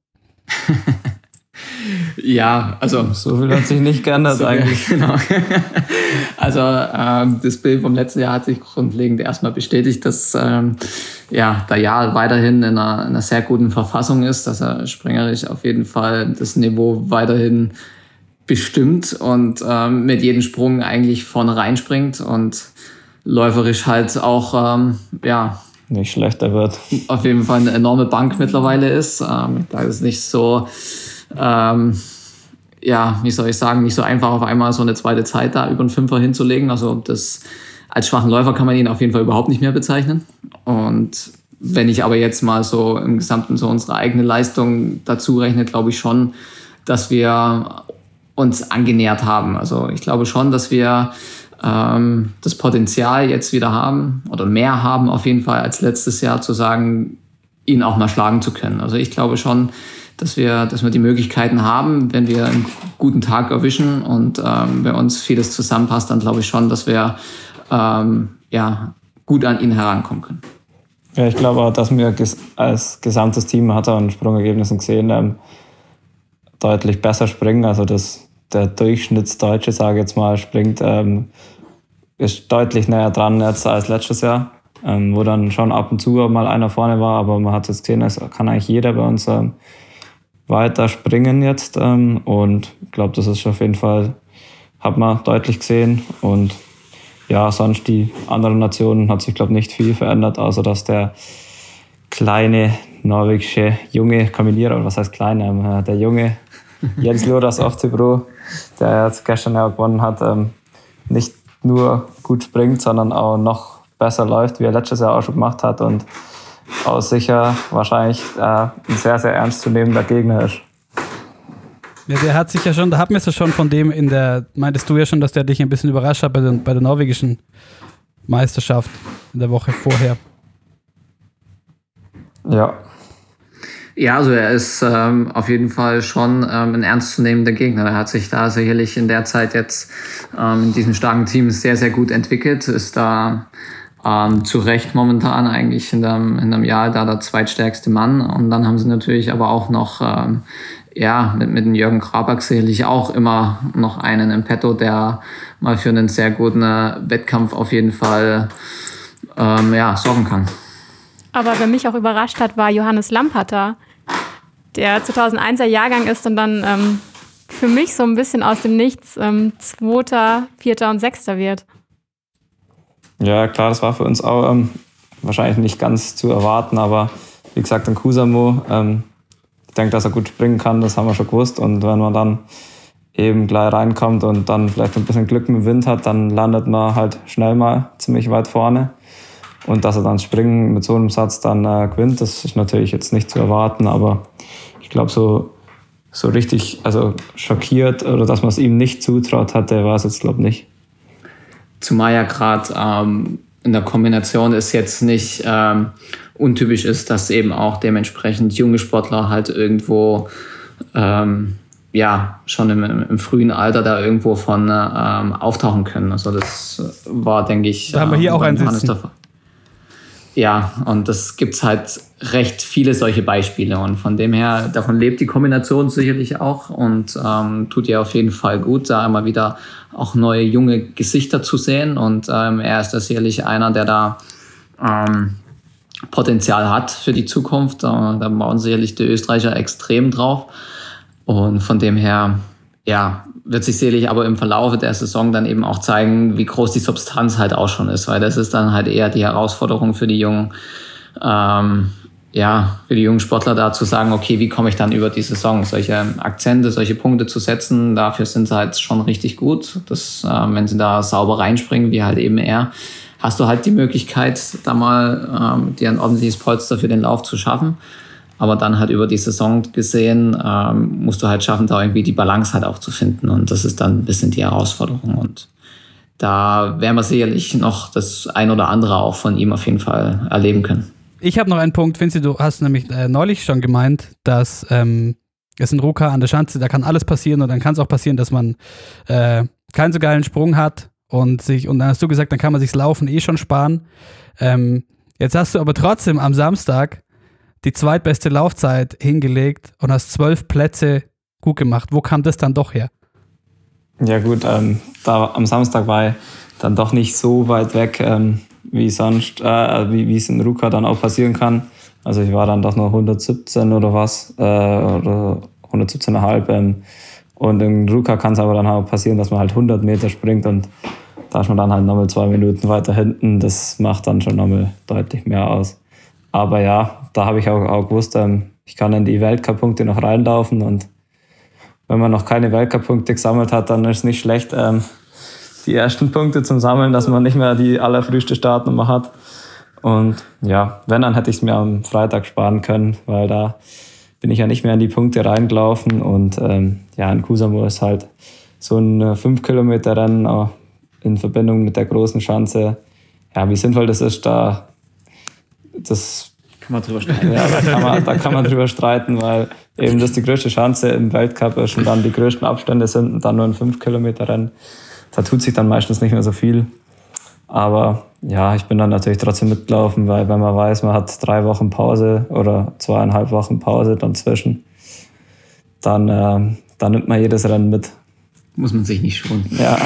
Ja, also so viel hat sich nicht geändert so eigentlich. Genau. Also ähm, das Bild vom letzten Jahr hat sich grundlegend erstmal bestätigt, dass ähm, ja, der Jahr weiterhin in einer, in einer sehr guten Verfassung ist, dass er springerisch auf jeden Fall das Niveau weiterhin bestimmt und ähm, mit jedem Sprung eigentlich vorne reinspringt und läuferisch halt auch ähm, ja, nicht schlechter wird. Auf jeden Fall eine enorme Bank mittlerweile ist. Ähm, da ist nicht so Ähm, ja, wie soll ich sagen, nicht so einfach auf einmal so eine zweite Zeit da über einen Fünfer hinzulegen. Also das, als schwachen Läufer kann man ihn auf jeden Fall überhaupt nicht mehr bezeichnen. Und wenn ich aber jetzt mal so im Gesamten so unsere eigene Leistung dazu rechne, glaube ich schon, dass wir uns angenähert haben. Also ich glaube schon, dass wir ähm, das Potenzial jetzt wieder haben oder mehr haben auf jeden Fall als letztes Jahr zu sagen, ihn auch mal schlagen zu können. Also ich glaube schon, dass wir, dass wir die Möglichkeiten haben, wenn wir einen guten Tag erwischen und ähm, bei uns vieles zusammenpasst, dann glaube ich schon, dass wir ähm, ja, gut an ihn herankommen können. Ja, ich glaube auch, dass wir ges- als gesamtes Team, hat er an Sprungergebnissen gesehen, ähm, deutlich besser springen. Also das, der Durchschnittsdeutsche, sage ich jetzt mal, springt, ähm, ist deutlich näher dran jetzt als letztes Jahr, ähm, wo dann schon ab und zu mal einer vorne war, aber man hat es gesehen, es kann eigentlich jeder bei uns ähm, weiter springen jetzt ähm, und ich glaube, das ist auf jeden Fall, hat man deutlich gesehen und ja, sonst die anderen Nationen hat sich, glaube ich, nicht viel verändert, außer dass der kleine norwegische junge Kamillierer, oder was heißt kleiner, äh, der junge Jens Loras Oftebro, der jetzt gestern ja gewonnen hat, ähm, nicht nur gut springt, sondern auch noch besser läuft, wie er letztes Jahr auch schon gemacht hat und auch sicher wahrscheinlich äh, ein sehr, sehr ernstzunehmender Gegner ist. Ja, der hat sich ja schon, da hatten wir es ja schon von dem in der, meintest du ja schon, dass der dich ein bisschen überrascht hat bei, den, bei der norwegischen Meisterschaft in der Woche vorher. Ja. Ja, also er ist ähm, auf jeden Fall schon ähm, ein ernstzunehmender Gegner. Er hat sich da sicherlich in der Zeit jetzt ähm, in diesem starken Team sehr, sehr gut entwickelt, ist da Ähm, zu Recht momentan eigentlich in dem, in dem Jahr da der zweitstärkste Mann. Und dann haben sie natürlich aber auch noch, ähm, ja, mit, mit dem Jürgen Krabak sicherlich auch immer noch einen im Petto, der mal für einen sehr guten Wettkampf auf jeden Fall ähm, ja, sorgen kann. Aber wer mich auch überrascht hat, war Johannes Lamperter, der zweitausendeiner Jahrgang ist und dann ähm, für mich so ein bisschen aus dem Nichts ähm, Zweiter, Vierter und Sechster wird. Ja, klar, das war für uns auch ähm, wahrscheinlich nicht ganz zu erwarten, aber wie gesagt, in Kuusamo, ähm, ich denke, dass er gut springen kann, das haben wir schon gewusst. Und wenn man dann eben gleich reinkommt und dann vielleicht ein bisschen Glück mit dem Wind hat, dann landet man halt schnell mal ziemlich weit vorne. Und dass er dann Springen mit so einem Satz dann äh, gewinnt, das ist natürlich jetzt nicht zu erwarten, aber ich glaube, so, so richtig also schockiert oder dass man es ihm nicht zutraut hatte, war es jetzt, glaube ich, nicht. Zumal ja gerade ähm, in der Kombination es jetzt nicht ähm, untypisch ist, dass eben auch dementsprechend junge Sportler halt irgendwo ähm, ja schon im, im frühen Alter da irgendwo von ähm, auftauchen können. Also das war, denke ich, da haben wir hier ähm, auch einen sitzen. Ja, und das gibt's halt recht viele solche Beispiele und von dem her, davon lebt die Kombination sicherlich auch und ähm, tut ihr auf jeden Fall gut, da immer wieder auch neue junge Gesichter zu sehen und ähm, er ist da sicherlich einer, der da ähm, Potenzial hat für die Zukunft. Da, da bauen sicherlich die Österreicher extrem drauf und von dem her, ja, wird sich sicherlich aber im Verlauf der Saison dann eben auch zeigen, wie groß die Substanz halt auch schon ist, weil das ist dann halt eher die Herausforderung für die jungen, ähm, ja, für die jungen Sportler da zu sagen, okay, wie komme ich dann über die Saison, solche Akzente, solche Punkte zu setzen, dafür sind sie halt schon richtig gut. Das, äh, wenn sie da sauber reinspringen, wie halt eben er, hast du halt die Möglichkeit, da mal ähm, dir ein ordentliches Polster für den Lauf zu schaffen. Aber dann halt über die Saison gesehen, ähm, musst du halt schaffen, da irgendwie die Balance halt auch zu finden. Und das ist dann ein bisschen die Herausforderung. Und da werden wir sicherlich noch das ein oder andere auch von ihm auf jeden Fall erleben können. Ich habe noch einen Punkt, Vinzi, du hast nämlich äh, neulich schon gemeint, dass ähm, es in Ruka an der Schanze, da kann alles passieren und dann kann es auch passieren, dass man äh, keinen so geilen Sprung hat und sich, und dann hast du gesagt, dann kann man sich das Laufen eh schon sparen. Ähm, jetzt hast du aber trotzdem am Samstag die zweitbeste Laufzeit hingelegt und hast zwölf Plätze gut gemacht. Wo kam das dann doch her? Ja gut, ähm, da am Samstag war ich dann doch nicht so weit weg, ähm, wie sonst, äh, wie wie es in Ruka dann auch passieren kann. Also ich war dann doch noch hundertsiebzehn oder was, äh, oder hundertsiebzehn Komma fünf. Ähm, und in Ruka kann es aber dann auch passieren, dass man halt hundert Meter springt und da ist man dann halt nochmal zwei Minuten weiter hinten. Das macht dann schon nochmal deutlich mehr aus. Aber ja, da habe ich auch, auch gewusst, ähm, ich kann in die Weltcup-Punkte noch reinlaufen und wenn man noch keine Weltcup-Punkte gesammelt hat, dann ist es nicht schlecht, ähm, die ersten Punkte zum Sammeln, dass man nicht mehr die allerfrüheste Startnummer hat. Und ja, wenn, dann hätte ich es mir am Freitag sparen können, weil da bin ich ja nicht mehr in die Punkte reingelaufen. Und ähm, ja, in Kuusamo ist halt so ein fünf Kilometer Rennen auch in Verbindung mit der großen Schanze. Ja, wie sinnvoll das ist, da das kann man drüber streiten. Ja, da kann man, da kann man drüber streiten, weil eben das die größte Schanze im Weltcup ist und dann die größten Abstände sind und dann nur ein fünf Kilometer Rennen. Da tut sich dann meistens nicht mehr so viel. Aber ja, ich bin dann natürlich trotzdem mitgelaufen, weil wenn man weiß, man hat drei Wochen Pause oder zweieinhalb Wochen Pause dann zwischen, dann, äh, dann nimmt man jedes Rennen mit. Muss man sich nicht schonen. Ja.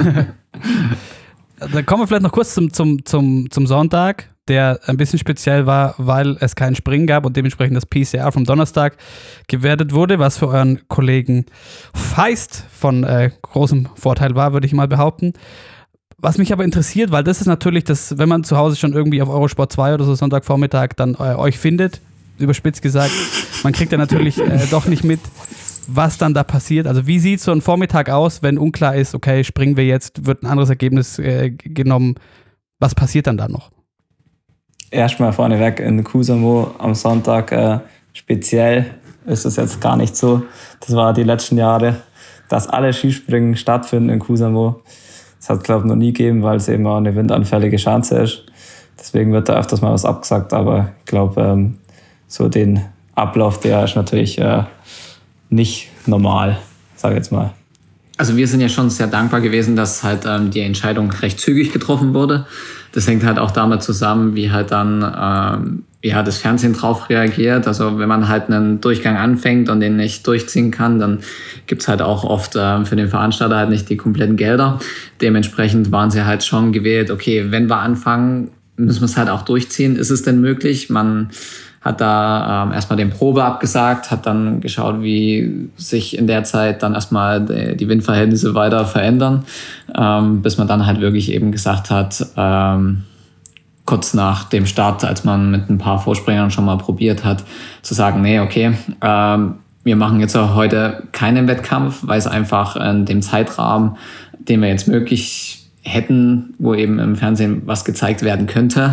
Dann kommen wir vielleicht noch kurz zum, zum, zum, zum Sonntag, der ein bisschen speziell war, weil es kein Springen gab und dementsprechend das P C R vom Donnerstag gewertet wurde, was für euren Kollegen Feist von äh, großem Vorteil war, würde ich mal behaupten. Was mich aber interessiert, weil das ist natürlich das, wenn man zu Hause schon irgendwie auf Eurosport zwei oder so Sonntagvormittag dann äh, euch findet, überspitzt gesagt, man kriegt ja natürlich äh, doch nicht mit, was dann da passiert. Also wie sieht so ein Vormittag aus, wenn unklar ist, okay, springen wir jetzt, wird ein anderes Ergebnis äh, genommen, was passiert dann da noch? Erstmal vorneweg in Kuusamo am Sonntag äh, speziell ist es jetzt gar nicht so. Das war die letzten Jahre, dass alle Skispringen stattfinden in Kuusamo. Das hat es, glaube ich, noch nie gegeben, weil es eben auch eine windanfällige Schanze ist. Deswegen wird da öfters mal was abgesagt, aber ich glaube, ähm, so den Ablauf, der ist natürlich äh, nicht normal, sage ich jetzt mal. Also wir sind ja schon sehr dankbar gewesen, dass halt ähm, die Entscheidung recht zügig getroffen wurde. Das hängt halt auch damit zusammen, wie halt dann ähm, ja, das Fernsehen drauf reagiert. Also wenn man halt einen Durchgang anfängt und den nicht durchziehen kann, dann gibt's halt auch oft ähm, für den Veranstalter halt nicht die kompletten Gelder. Dementsprechend waren sie halt schon gewählt, okay, wenn wir anfangen, müssen wir es halt auch durchziehen. Ist es denn möglich? Man hat da ähm, erstmal den Probe abgesagt, hat dann geschaut, wie sich in der Zeit dann erstmal die, die Windverhältnisse weiter verändern, ähm, bis man dann halt wirklich eben gesagt hat, ähm, kurz nach dem Start, als man mit ein paar Vorspringern schon mal probiert hat, zu sagen, nee, okay, ähm, wir machen jetzt auch heute keinen Wettkampf, weil es einfach in dem Zeitrahmen, den wir jetzt möglich hätten, wo eben im Fernsehen was gezeigt werden könnte,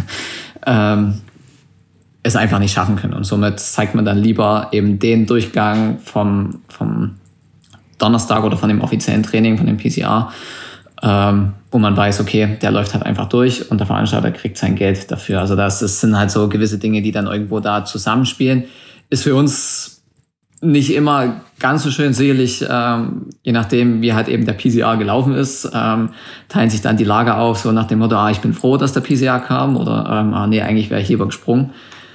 ähm, es einfach nicht schaffen können. Und somit zeigt man dann lieber eben den Durchgang vom, vom Donnerstag oder von dem offiziellen Training, von dem P C R, ähm, wo man weiß, okay, der läuft halt einfach durch und der Veranstalter kriegt sein Geld dafür. Also das, das sind halt so gewisse Dinge, die dann irgendwo da zusammenspielen. Ist für uns nicht immer ganz so schön, sicherlich, ähm, je nachdem, wie halt eben der P C R gelaufen ist, ähm, teilen sich dann die Lager auf, so nach dem Motto, ah, ich bin froh, dass der P C R kam oder ähm, ah, nee, eigentlich wäre ich lieber gesprungen.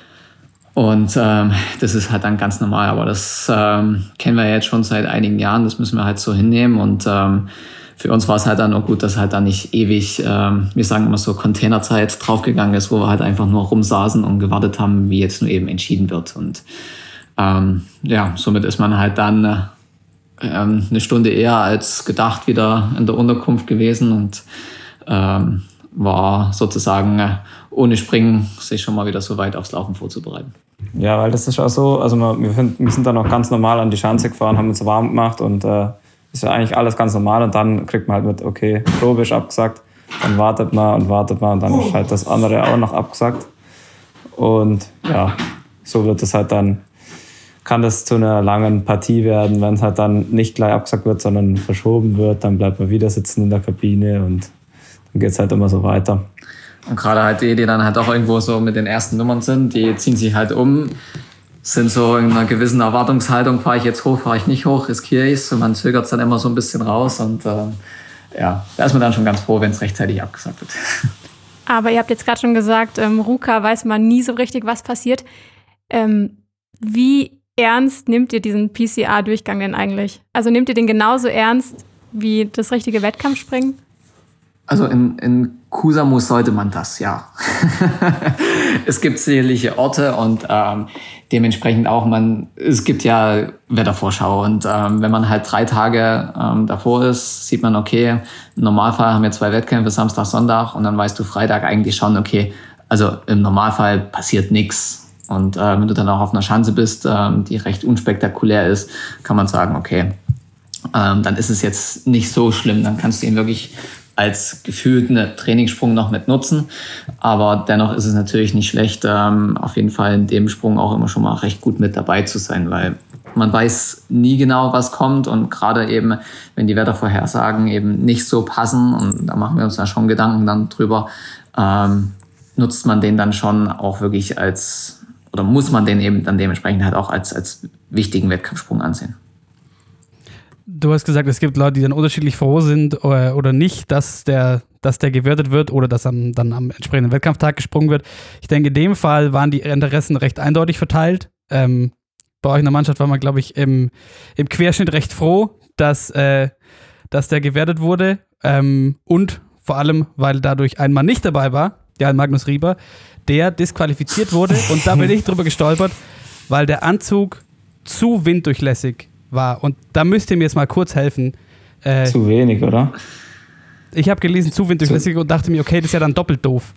Und ähm, das ist halt dann ganz normal, aber das ähm, kennen wir jetzt schon seit einigen Jahren, das müssen wir halt so hinnehmen und ähm, für uns war es halt dann auch gut, dass halt dann nicht ewig, ähm, wir sagen immer so Containerzeit draufgegangen ist, wo wir halt einfach nur rumsaßen und gewartet haben, wie jetzt nur eben entschieden wird. Und ähm, ja, somit ist man halt dann äh, ähm, eine Stunde eher als gedacht wieder in der Unterkunft gewesen und ähm, war sozusagen äh, ohne Springen sich schon mal wieder so weit aufs Laufen vorzubereiten. Ja, weil das ist auch so, also wir, find, wir sind dann auch ganz normal an die Schanze gefahren, haben uns warm gemacht und äh, ist ja eigentlich alles ganz normal und dann kriegt man halt mit, okay, Probe ist abgesagt, dann wartet man und wartet man und dann ist halt das andere auch noch abgesagt. Und ja, so wird es halt dann, kann das zu einer langen Partie werden, wenn es halt dann nicht gleich abgesagt wird, sondern verschoben wird, dann bleibt man wieder sitzen in der Kabine und dann geht es halt immer so weiter. Und gerade halt die, die dann halt auch irgendwo so mit den ersten Nummern sind, die ziehen sich halt um, sind so in einer gewissen Erwartungshaltung, fahre ich jetzt hoch, fahre ich nicht hoch, riskiere ich es, und man zögert es dann immer so ein bisschen raus und äh, ja, da ist man dann schon ganz froh, wenn es rechtzeitig abgesagt wird. Aber ihr habt jetzt gerade schon gesagt, ähm, Ruka weiß man nie so richtig, was passiert. Ähm, wie ernst nehmt ihr diesen P C R-Durchgang denn eigentlich? Also nehmt ihr den genauso ernst wie das richtige Wettkampfspringen? Also in, in Kusamus sollte man das, ja. Es gibt sicherliche Orte und ähm, dementsprechend auch, man, es gibt ja Wettervorschau und ähm, wenn man halt drei Tage ähm, davor ist, sieht man, okay, im Normalfall haben wir zwei Wettkämpfe, Samstag, Sonntag, und dann weißt du Freitag eigentlich schon, okay, also im Normalfall passiert nichts. Und äh, wenn du dann auch auf einer Schanze bist, ähm, die recht unspektakulär ist, kann man sagen, okay, ähm, dann ist es jetzt nicht so schlimm, dann kannst du ihn wirklich als gefühlten Trainingssprung noch mit nutzen. Aber dennoch ist es natürlich nicht schlecht, ähm, auf jeden Fall in dem Sprung auch immer schon mal recht gut mit dabei zu sein, weil man weiß nie genau, was kommt, und gerade eben, wenn die Wettervorhersagen eben nicht so passen, und da machen wir uns da schon Gedanken dann drüber, ähm, nutzt man den dann schon auch wirklich als, oder muss man den eben dann dementsprechend halt auch als, als wichtigen Wettkampfsprung ansehen. Du hast gesagt, es gibt Leute, die dann unterschiedlich froh sind oder, oder nicht, dass der, dass der gewertet wird oder dass am, dann am entsprechenden Wettkampftag gesprungen wird. Ich denke, in dem Fall waren die Interessen recht eindeutig verteilt. Ähm, bei euch in der Mannschaft war man, glaube ich, im, im Querschnitt recht froh, dass, äh, dass der gewertet wurde. Ähm, und vor allem, weil dadurch ein Mann nicht dabei war, ja, Magnus Rieber, der disqualifiziert wurde. Und da bin ich drüber gestolpert, weil der Anzug zu winddurchlässig war. Und da müsst ihr mir jetzt mal kurz helfen. Äh, zu wenig, oder? Ich habe gelesen, zu winddurchlässig, und dachte mir, okay, das ist ja dann doppelt doof.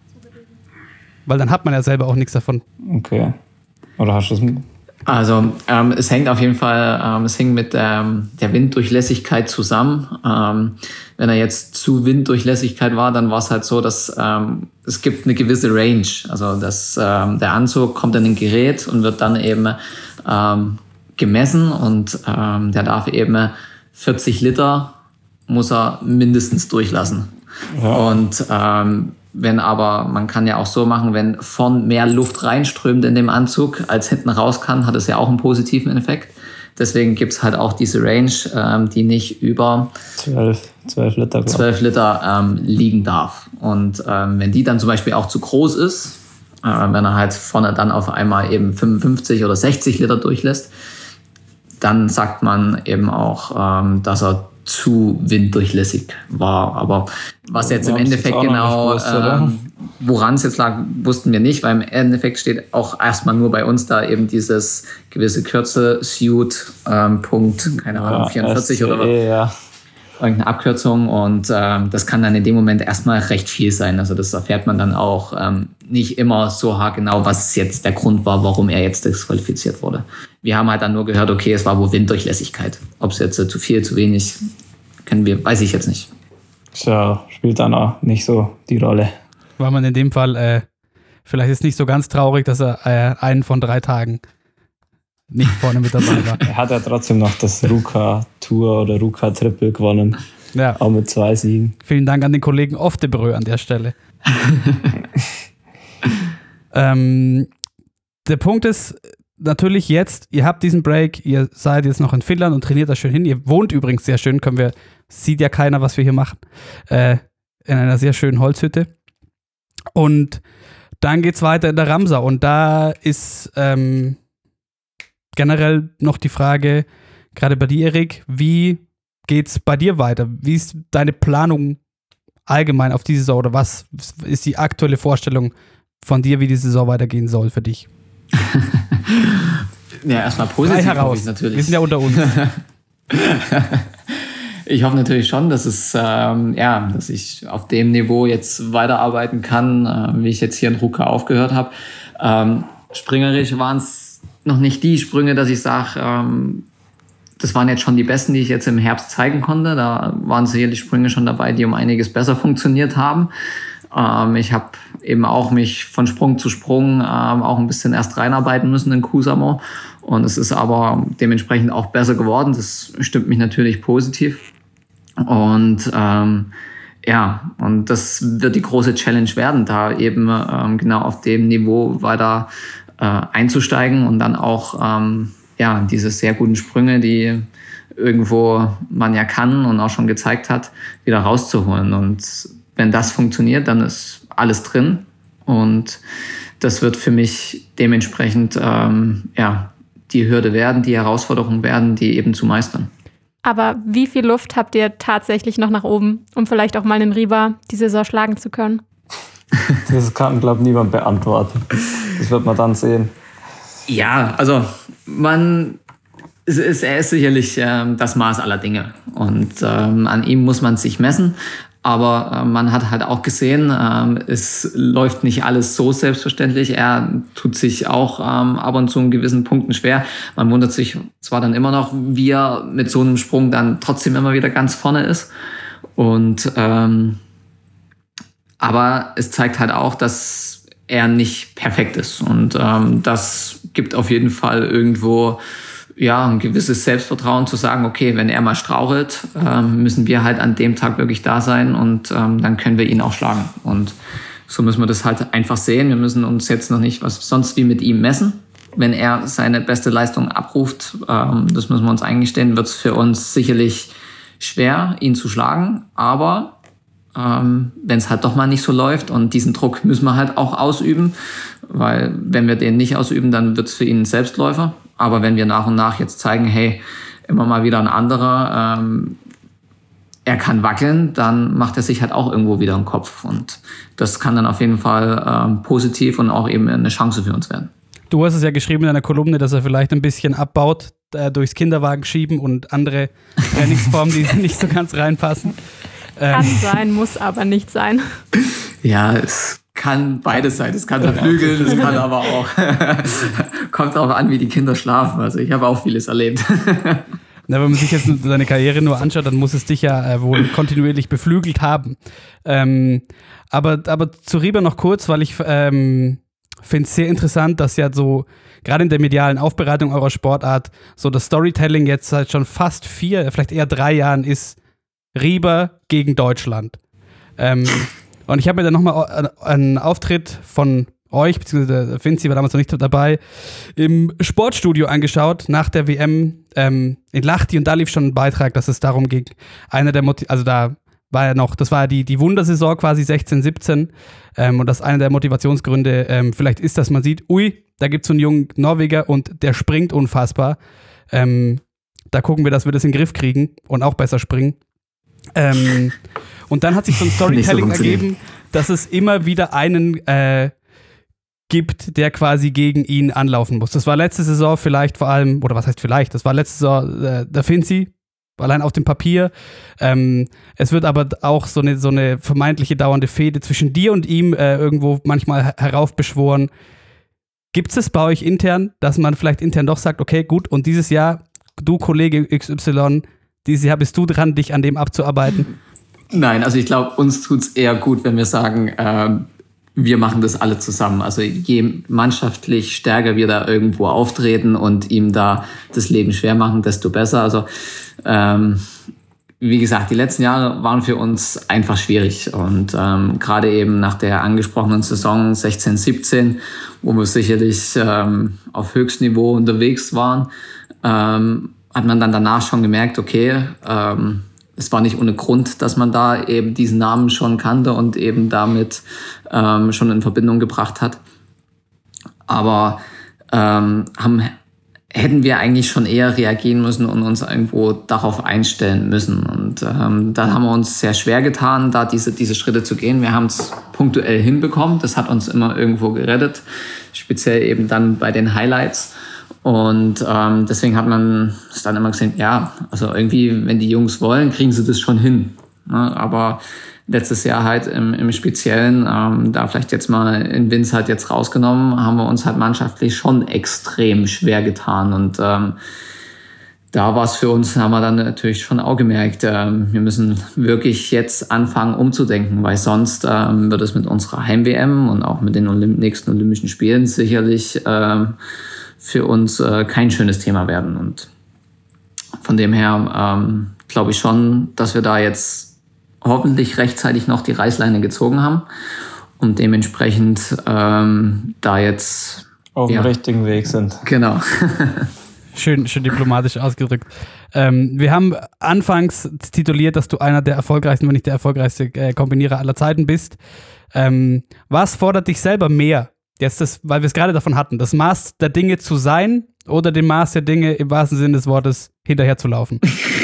Weil dann hat man ja selber auch nichts davon. Okay. Oder hast du es? Also ähm, es hängt auf jeden Fall, ähm, es hängt mit ähm, der Winddurchlässigkeit zusammen. Ähm, wenn er jetzt zu Winddurchlässigkeit war, dann war es halt so, dass ähm, es gibt eine gewisse Range. Also dass ähm, der Anzug kommt in ein Gerät und wird dann eben ähm, gemessen, und ähm, der darf eben vierzig Liter muss er mindestens durchlassen. Ja. Und ähm, wenn aber, man kann ja auch so machen, wenn vorn mehr Luft reinströmt in dem Anzug, als hinten raus kann, hat es ja auch einen positiven Effekt. Deswegen gibt es halt auch diese Range, ähm, die nicht über zwölf Liter, zwölf Liter ähm, liegen darf. Und ähm, wenn die dann zum Beispiel auch zu groß ist, äh, wenn er halt vorne dann auf einmal eben fünfundfünfzig oder sechzig Liter durchlässt, dann sagt man eben auch, ähm, dass er zu winddurchlässig war. Aber was jetzt im Endeffekt genau, ähm, woran es jetzt lag, wussten wir nicht, weil im Endeffekt steht auch erstmal nur bei uns da eben dieses gewisse Kürzel, Suit, ähm, Punkt, keine Ahnung, vierundvierzig ja, oder was. Ja. Irgendeine Abkürzung, und ähm, das kann dann in dem Moment erstmal recht viel sein. Also das erfährt man dann auch ähm, nicht immer so haargenau, was jetzt der Grund war, warum er jetzt disqualifiziert wurde. Wir haben halt dann nur gehört, okay, es war wohl Winddurchlässigkeit. Ob es jetzt zu viel, zu wenig, können wir, weiß ich jetzt nicht. Tja, spielt dann auch nicht so die Rolle. War man in dem Fall äh, vielleicht ist nicht so ganz traurig, dass er äh, einen von drei Tagen nicht vorne mit dabei war. Er hat ja trotzdem noch das Ruka Tour oder Ruka Triple gewonnen. Ja. Auch mit zwei Siegen. Vielen Dank an den Kollegen Oftebrö an der Stelle. ähm, der Punkt ist natürlich jetzt, ihr habt diesen Break, ihr seid jetzt noch in Finnland und trainiert da schön hin. Ihr wohnt übrigens sehr schön, können wir, sieht ja keiner, was wir hier machen, äh, in einer sehr schönen Holzhütte. Und dann geht's weiter in der Ramsau, und da ist ähm, generell noch die Frage, gerade bei dir, Erik, wie geht's bei dir weiter? Wie ist deine Planung allgemein auf die Saison, oder was ist die aktuelle Vorstellung von dir, wie die Saison weitergehen soll für dich? Ja, erstmal positiv heraus. Ich natürlich. Wir sind ja unter uns. Ich hoffe natürlich schon, dass es ähm, ja, dass ich auf dem Niveau jetzt weiterarbeiten kann, äh, wie ich jetzt hier in Ruka aufgehört habe. Ähm, springerisch waren es noch nicht die Sprünge, dass ich sage, ähm, das waren jetzt schon die besten, die ich jetzt im Herbst zeigen konnte. Da waren sicherlich Sprünge schon dabei, die um einiges besser funktioniert haben. Ähm, ich habe eben auch mich von Sprung zu Sprung ähm, auch ein bisschen erst reinarbeiten müssen in Kusamo. Und es ist aber dementsprechend auch besser geworden. Das stimmt mich natürlich positiv. Und ähm, ja, und das wird die große Challenge werden, da eben ähm, genau auf dem Niveau weiter äh, einzusteigen und dann auch ähm, ja, diese sehr guten Sprünge, die irgendwo man ja kann und auch schon gezeigt hat, wieder rauszuholen. Und wenn das funktioniert, dann ist alles drin. Und das wird für mich dementsprechend ähm, ja, die Hürde werden, die Herausforderung werden, die eben zu meistern. Aber wie viel Luft habt ihr tatsächlich noch nach oben, um vielleicht auch mal den Riva die Saison schlagen zu können? Das kann, glaube ich, niemand beantworten. Das wird man dann sehen. Ja, also man... Es ist, er ist sicherlich ähm, das Maß aller Dinge und ähm, an ihm muss man sich messen, aber äh, man hat halt auch gesehen, ähm, es läuft nicht alles so selbstverständlich. Er tut sich auch ähm, ab und zu in gewissen Punkten schwer. Man wundert sich zwar dann immer noch, wie er mit so einem Sprung dann trotzdem immer wieder ganz vorne ist. Und ähm, aber es zeigt halt auch, dass er nicht perfekt ist und ähm, das gibt auf jeden Fall irgendwo ja, ein gewisses Selbstvertrauen zu sagen, okay, wenn er mal strauchelt, ähm, müssen wir halt an dem Tag wirklich da sein und ähm, dann können wir ihn auch schlagen. Und so müssen wir das halt einfach sehen. Wir müssen uns jetzt noch nicht was sonst wie mit ihm messen. Wenn er seine beste Leistung abruft, ähm, das müssen wir uns eingestehen, wird es für uns sicherlich schwer, ihn zu schlagen. Aber ähm, wenn es halt doch mal nicht so läuft und diesen Druck müssen wir halt auch ausüben, weil wenn wir den nicht ausüben, dann wird es für ihn ein Selbstläufer. Aber wenn wir nach und nach jetzt zeigen, hey, immer mal wieder ein anderer, ähm, er kann wackeln, dann macht er sich halt auch irgendwo wieder einen Kopf. Und das kann dann auf jeden Fall ähm, positiv und auch eben eine Chance für uns werden. Du hast es ja geschrieben in einer Kolumne, dass er vielleicht ein bisschen abbaut, äh, durchs Kinderwagen schieben und andere Trainingsformen, die nicht so ganz reinpassen. Kann Ähm. sein, muss aber nicht sein. Ja, es kann beides sein. Es kann verflügeln, es kann aber auch. Kommt darauf an, wie die Kinder schlafen. Also ich habe auch vieles erlebt. Na, wenn man sich jetzt deine Karriere nur anschaut, dann muss es dich ja äh, wohl kontinuierlich beflügelt haben. Ähm, aber, aber zu Riva noch kurz, weil ich ähm, finde es sehr interessant, dass ja so, gerade in der medialen Aufbereitung eurer Sportart, so das Storytelling jetzt seit schon fast vier, vielleicht eher drei Jahren ist Riva gegen Deutschland. Ähm, Und ich habe mir dann nochmal einen Auftritt von euch, beziehungsweise Finzi war damals noch nicht dabei, im Sportstudio angeschaut, nach der W M ähm, in Lahti, und da lief schon ein Beitrag, dass es darum ging, einer der Motiv- also da war ja noch, das war ja die, die Wundersaison quasi sechzehn, siebzehn ähm, und das einer der Motivationsgründe ähm, vielleicht ist, dass man sieht, ui, da gibt es so einen jungen Norweger und der springt unfassbar. Ähm, da gucken wir, dass wir das in den Griff kriegen und auch besser springen. Ähm, und dann hat sich so ein Storytelling so ergeben, dass es immer wieder einen äh, gibt, der quasi gegen ihn anlaufen muss. Das war letzte Saison vielleicht vor allem, oder was heißt vielleicht, das war letzte Saison äh, der Finzi, allein auf dem Papier. Ähm, es wird aber auch so eine, so eine vermeintliche dauernde Fehde zwischen dir und ihm äh, irgendwo manchmal heraufbeschworen. Gibt es bei euch intern, dass man vielleicht intern doch sagt, okay, gut, und dieses Jahr, du Kollege X Y, dieses Jahr bist du dran, dich an dem abzuarbeiten? Nein, also ich glaube, uns tut es eher gut, wenn wir sagen, äh, wir machen das alle zusammen. Also je mannschaftlich stärker wir da irgendwo auftreten und ihm da das Leben schwer machen, desto besser. Also ähm, wie gesagt, die letzten Jahre waren für uns einfach schwierig. Und ähm, gerade eben nach der angesprochenen Saison sechzehn, siebzehn, wo wir sicherlich ähm, auf Höchstniveau unterwegs waren, ähm, hat man dann danach schon gemerkt, okay, ähm, es war nicht ohne Grund, dass man da eben diesen Namen schon kannte und eben damit ähm, schon in Verbindung gebracht hat. Aber ähm, haben, hätten wir eigentlich schon eher reagieren müssen und uns irgendwo darauf einstellen müssen. Und ähm, da haben wir uns sehr schwer getan, da diese, diese Schritte zu gehen. Wir haben es punktuell hinbekommen. Das hat uns immer irgendwo gerettet, speziell eben dann bei den Highlights. Und ähm, deswegen hat man es dann immer gesehen, ja, also irgendwie, wenn die Jungs wollen, kriegen sie das schon hin. Ne? Aber letztes Jahr halt im, im Speziellen, ähm, da vielleicht jetzt mal in Vince halt jetzt rausgenommen, haben wir uns halt mannschaftlich schon extrem schwer getan. Und ähm, da war es für uns, haben wir dann natürlich schon auch gemerkt, ähm, wir müssen wirklich jetzt anfangen umzudenken, weil sonst ähm, wird es mit unserer Heim-W M und auch mit den Olymp- nächsten Olympischen Spielen sicherlich ähm, für uns äh, kein schönes Thema werden. Und von dem her ähm, glaube ich schon, dass wir da jetzt hoffentlich rechtzeitig noch die Reißleine gezogen haben und dementsprechend ähm, da jetzt auf dem ja, richtigen Weg sind. Genau. Schön, schön diplomatisch ausgedrückt. Ähm, wir haben anfangs tituliert, dass du einer der erfolgreichsten, wenn nicht der erfolgreichste äh, Kombinierer aller Zeiten bist. Ähm, was fordert dich selber mehr? Jetzt das, weil wir es gerade davon hatten, das Maß der Dinge zu sein oder dem Maß der Dinge im wahrsten Sinne des Wortes hinterher zu laufen?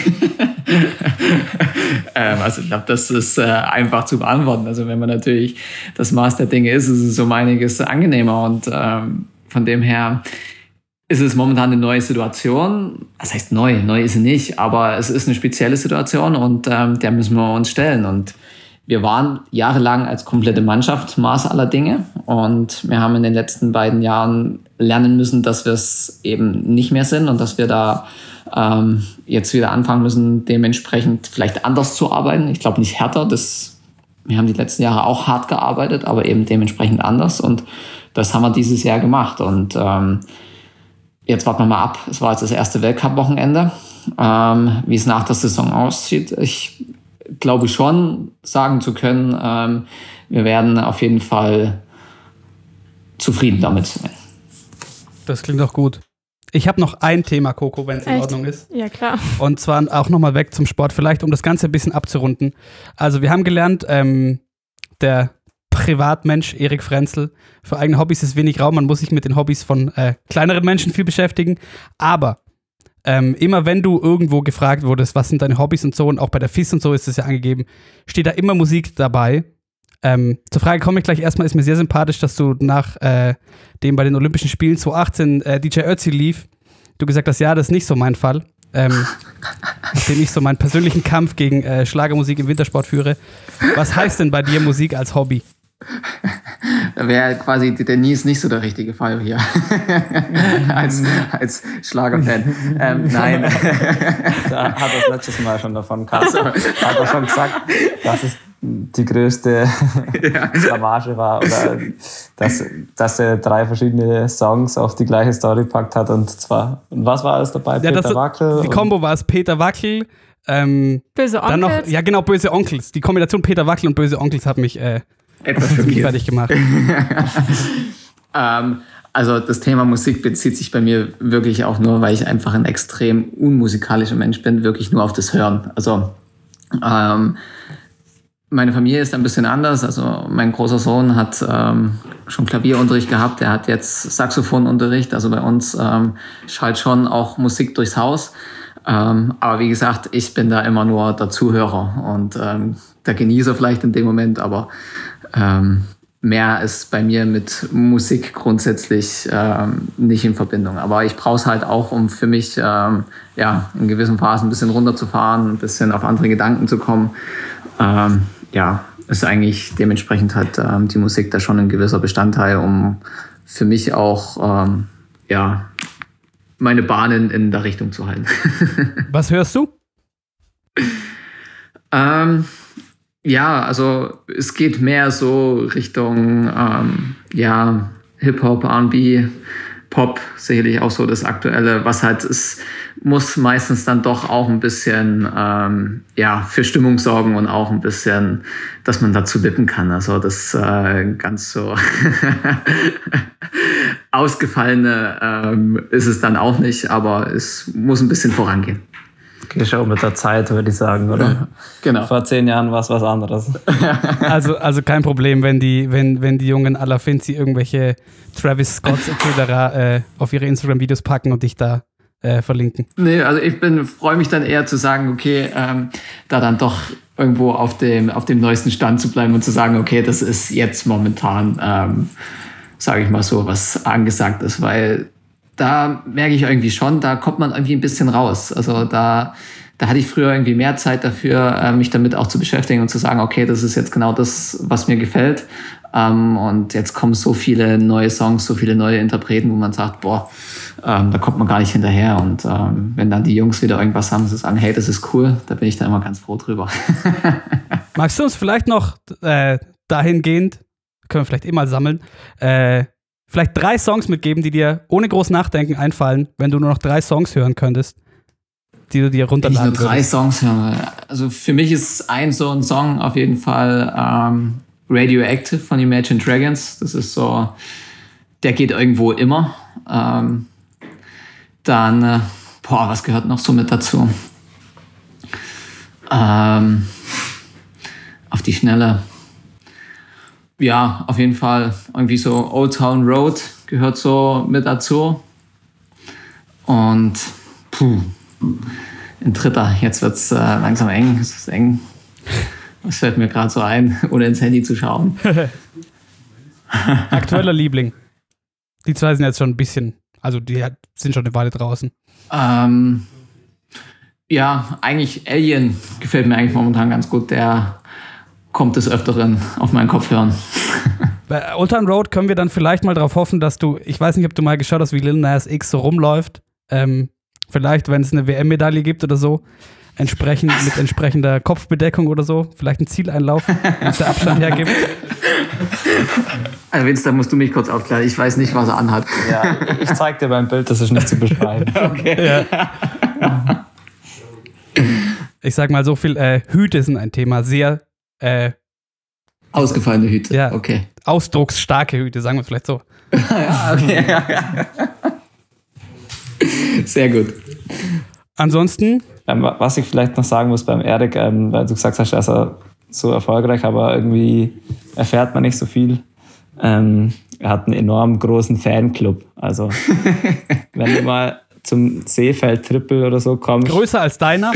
ähm, also ich glaube, das ist äh, einfach zu beantworten. Also wenn man natürlich das Maß der Dinge ist, ist es um einiges angenehmer und ähm, von dem her ist es momentan eine neue Situation. Das heißt neu, neu ist sie nicht, aber es ist eine spezielle Situation und ähm, der müssen wir uns stellen. Und wir waren jahrelang als komplette Mannschaft Maß aller Dinge und wir haben in den letzten beiden Jahren lernen müssen, dass wir es eben nicht mehr sind und dass wir da ähm, jetzt wieder anfangen müssen, dementsprechend vielleicht anders zu arbeiten. Ich glaube nicht härter, das, wir haben die letzten Jahre auch hart gearbeitet, aber eben dementsprechend anders und das haben wir dieses Jahr gemacht und ähm, jetzt warten wir mal ab. Es war jetzt das erste Weltcup-Wochenende. Ähm, wie es nach der Saison aussieht, ich glaube schon sagen zu können, ähm, wir werden auf jeden Fall zufrieden damit sein. Das klingt doch gut. Ich habe noch ein Thema, Coco, wenn es in Ordnung ist. Ja, klar. Und zwar auch nochmal weg zum Sport, vielleicht um das Ganze ein bisschen abzurunden. Also wir haben gelernt, ähm, der Privatmensch Erik Frenzel, für eigene Hobbys ist wenig Raum, man muss sich mit den Hobbys von äh, kleineren Menschen viel beschäftigen, aber ähm, immer wenn du irgendwo gefragt wurdest, was sind deine Hobbys und so, und auch bei der F I S und so ist es ja angegeben, steht da immer Musik dabei. Ähm, zur Frage komme ich gleich. Erstmal ist mir sehr sympathisch, dass du nach äh, dem bei den Olympischen Spielen zwanzig achtzehn äh, D J Ötzi lief, du gesagt hast, ja, das ist nicht so mein Fall. Ähm, nachdem ich so meinen persönlichen Kampf gegen äh, Schlagermusik im Wintersport führe. Was heißt denn bei dir Musik als Hobby? Da wäre quasi Denise nicht so der richtige Fall hier. als, als Schlagerfan. Ähm, nein. Da hat er das letztes Mal schon davon gehabt. Also. Hat er schon gesagt, dass es die größte Blamage war. Oder dass, dass er drei verschiedene Songs auf die gleiche Story gepackt hat. Und zwar, und was war alles dabei? Ja, Peter Wackel? Die Kombo war es Peter Wackel. Ähm, böse Onkels. Dann noch, ja genau, Böse Onkels. Die Kombination Peter Wackel und Böse Onkels hat mich äh, etwas schockiert. fertig gemacht. ähm, also das Thema Musik bezieht sich bei mir wirklich auch nur, weil ich einfach ein extrem unmusikalischer Mensch bin, wirklich nur auf das Hören. Also ähm, meine Familie ist ein bisschen anders. Also mein großer Sohn hat ähm, schon Klavierunterricht gehabt, der hat jetzt Saxophonunterricht. Also bei uns ähm, schallt schon auch Musik durchs Haus. Ähm, aber wie gesagt, ich bin da immer nur der Zuhörer und ähm, der Genießer vielleicht in dem Moment, aber ähm, mehr ist bei mir mit Musik grundsätzlich ähm, nicht in Verbindung. Aber ich brauche es halt auch, um für mich ähm, ja, in gewissen Phasen ein bisschen runterzufahren, ein bisschen auf andere Gedanken zu kommen. Ähm, ja, ist eigentlich dementsprechend halt ähm, die Musik da schon ein gewisser Bestandteil, um für mich auch ähm, ja, meine Bahnen in der Richtung zu halten. Was hörst du? ähm, ja, also es geht mehr so Richtung ähm, ja, Hip-Hop, R und B, Pop, sicherlich auch so das Aktuelle, was halt ist, muss meistens dann doch auch ein bisschen ähm, ja, für Stimmung sorgen und auch ein bisschen, dass man dazu wippen kann. Also das äh, ganz so ausgefallene ähm, ist es dann auch nicht, aber es muss ein bisschen vorangehen. Okay, schau mit der Zeit, würde ich sagen, oder? Ja, genau. Vor zehn Jahren war es was anderes. Also, also kein Problem, wenn die, wenn, wenn die Jungen aller Finzi irgendwelche Travis Scotts et cetera äh, auf ihre Instagram-Videos packen und dich da äh, verlinken. Nee, also ich bin freue mich dann eher zu sagen, okay, ähm, da dann doch irgendwo auf dem, auf dem neuesten Stand zu bleiben und zu sagen, okay, das ist jetzt momentan, ähm, sage ich mal so, was angesagt ist, weil da merke ich irgendwie schon, da kommt man irgendwie ein bisschen raus. Also da, da hatte ich früher irgendwie mehr Zeit dafür, mich damit auch zu beschäftigen und zu sagen, okay, das ist jetzt genau das, was mir gefällt. Und jetzt kommen so viele neue Songs, so viele neue Interpreten, wo man sagt, boah, ähm, da kommt man gar nicht hinterher. Und ähm, wenn dann die Jungs wieder irgendwas haben, sie sagen, hey, das ist cool, da bin ich da immer ganz froh drüber. Magst du uns vielleicht noch äh, dahingehend, können wir vielleicht eh mal sammeln, äh, vielleicht drei Songs mitgeben, die dir ohne groß Nachdenken einfallen, wenn du nur noch drei Songs hören könntest, die du dir runterladen würdest? Ich nur drei würdest. Songs hören. Also für mich ist ein so ein Song auf jeden Fall ähm, Radioactive von Imagine Dragons. Das ist so, der geht irgendwo immer. Ähm, dann, äh, boah, was gehört noch so mit dazu? Ähm, auf die Schnelle. Ja, auf jeden Fall irgendwie so Old Town Road gehört so mit dazu. Und puh, ein dritter. Jetzt wird es äh, langsam eng. Es ist eng. Was fällt mir gerade so ein, ohne ins Handy zu schauen? Aktueller Liebling. Die zwei sind jetzt schon ein bisschen, also die sind schon eine Weile draußen. Ähm, ja, eigentlich Alien gefällt mir eigentlich momentan ganz gut. Der kommt des Öfteren auf meinen Kopfhörern. Bei Old Town Road können wir dann vielleicht mal darauf hoffen, dass du, ich weiß nicht, ob du mal geschaut hast, wie Lil Nas X so rumläuft. Ähm, vielleicht, wenn es eine W M-Medaille gibt oder so, entsprechend mit entsprechender Kopfbedeckung oder so, vielleicht ein Zieleinlauf, wenn es der Abstand hergibt. Also Vince, da musst du mich kurz aufklären. Ich weiß nicht, was er anhat. Ja, ich zeig dir beim Bild, das ist nicht zu beschreiben. Okay. Ja. Ich sag mal so viel, äh, Hüte sind ein Thema, sehr äh, Ausgefallene Hüte. Ja. Okay. ausdrucksstarke Hüte, sagen wir es vielleicht so. Ja, okay. Sehr gut. Ansonsten, Ähm, was ich vielleicht noch sagen muss beim Erik, ähm, weil du gesagt hast, er ist er so erfolgreich, aber irgendwie erfährt man nicht so viel. Ähm, er hat einen enorm großen Fanclub. Also, wenn du mal zum Seefeld-Triple oder so kommst. größer als deiner.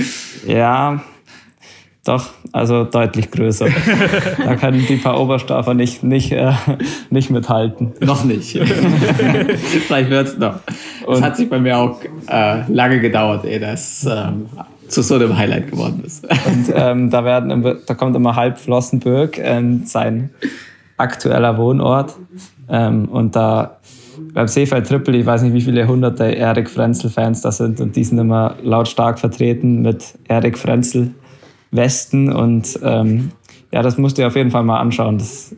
Ja, doch, also deutlich größer. Da können die paar Oberstaffer nicht, nicht, äh, nicht mithalten. Noch nicht. Vielleicht wird es noch. Es hat sich bei mir auch äh, lange gedauert, ehe das ähm, zu so einem Highlight geworden ist. Und ähm, da, werden, im- da kommt immer halb Flossenbürg, ähm, sein aktueller Wohnort. Ähm, und da beim Seefeld Triple, ich weiß nicht, wie viele hunderte Erik Frenzel-Fans da sind. Und die sind immer lautstark vertreten mit Erik Frenzel Westen. Und ähm, ja, das musst du dir auf jeden Fall mal anschauen. Das,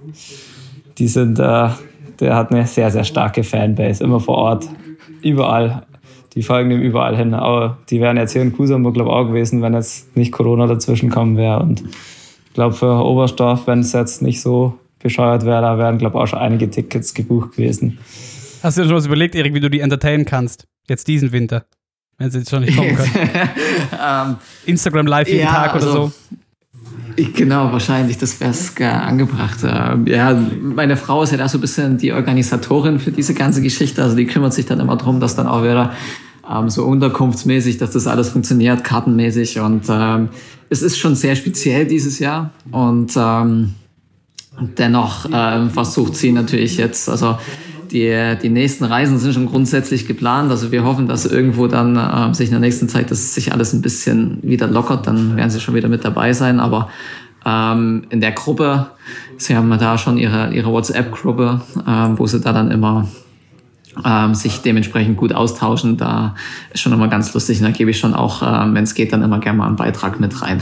die sind, äh, der hat eine sehr, sehr starke Fanbase, immer vor Ort, überall. Die folgen ihm überall hin. Aber die wären jetzt hier in Kusamburg, glaube ich, auch gewesen, wenn jetzt nicht Corona dazwischen gekommen wäre. Und ich glaube, für Oberstdorf, wenn es jetzt nicht so bescheuert wäre, da wären, glaube ich, auch schon einige Tickets gebucht gewesen. Hast du dir schon was überlegt, Erik, wie du die entertainen kannst? Jetzt diesen Winter. Wenn sie jetzt schon nicht kommen können. ähm, Instagram live jeden Ja, Tag oder also- so. Ich, genau, wahrscheinlich, das wäre es angebracht. Ähm, ja, meine Frau ist ja da so ein bisschen die Organisatorin für diese ganze Geschichte. Also die kümmert sich dann immer darum, dass dann auch wieder ähm, so unterkunftsmäßig, dass das alles funktioniert, kartenmäßig. Und ähm, es ist schon sehr speziell dieses Jahr. Und ähm, dennoch ähm, versucht sie natürlich jetzt, also die, die nächsten Reisen sind schon grundsätzlich geplant. Also wir hoffen, dass irgendwo dann äh, sich in der nächsten Zeit, dass sich alles ein bisschen wieder lockert. Dann werden sie schon wieder mit dabei sein. Aber ähm, in der Gruppe, sie haben da schon ihre, ihre WhatsApp-Gruppe, ähm, wo sie da dann immer ähm, sich dementsprechend gut austauschen. Da ist schon immer ganz lustig. Und da gebe ich schon auch, ähm, wenn es geht, dann immer gerne mal einen Beitrag mit rein.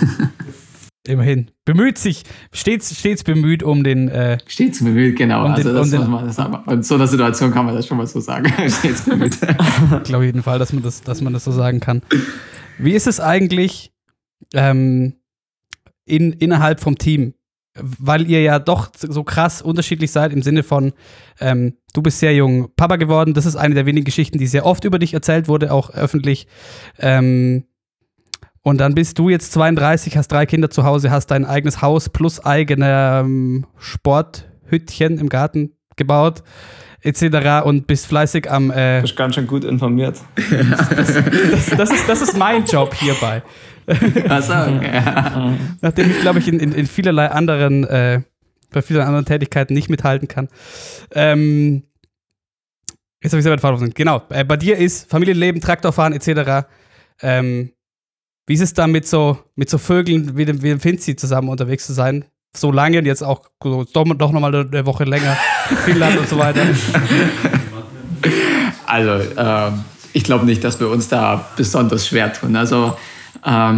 Immerhin. Bemüht sich, stets, stets bemüht um den, äh, Stets bemüht, genau. Und Also den- das und den- muss man das sagen. In so einer Situation kann man das schon mal so sagen. Stets bemüht. ich glaube jeden Fall, dass man das, dass man das so sagen kann. Wie ist es eigentlich ähm, in, innerhalb vom Team? Weil ihr ja doch so krass unterschiedlich seid im Sinne von, ähm, du bist sehr jung Papa geworden. Das ist eine der wenigen Geschichten, die sehr oft über dich erzählt wurde, auch öffentlich. Ähm, und dann bist du jetzt zweiunddreißig, hast drei Kinder zu Hause, hast dein eigenes Haus plus eigene ähm, Sporthüttchen im Garten gebaut, et cetera und bist fleißig am äh, Du bist ganz schön gut informiert. das, das, ist, das ist mein Job hierbei. Also, okay. Nachdem ich, glaube ich, in, in, in vielerlei anderen, äh, bei vielen anderen Tätigkeiten nicht mithalten kann. Ähm, jetzt habe ich selber den Faden verloren. Genau, äh, bei dir ist Familienleben, Traktorfahren et cetera. Ähm, wie ist es da mit so, mit so Vögeln wie dem, wie dem Finzi zusammen unterwegs zu sein? So lange und jetzt auch so, doch, doch nochmal eine Woche länger, Finnland und so weiter. Also, ähm, ich glaube nicht, dass wir uns da besonders schwer tun. Also, ähm,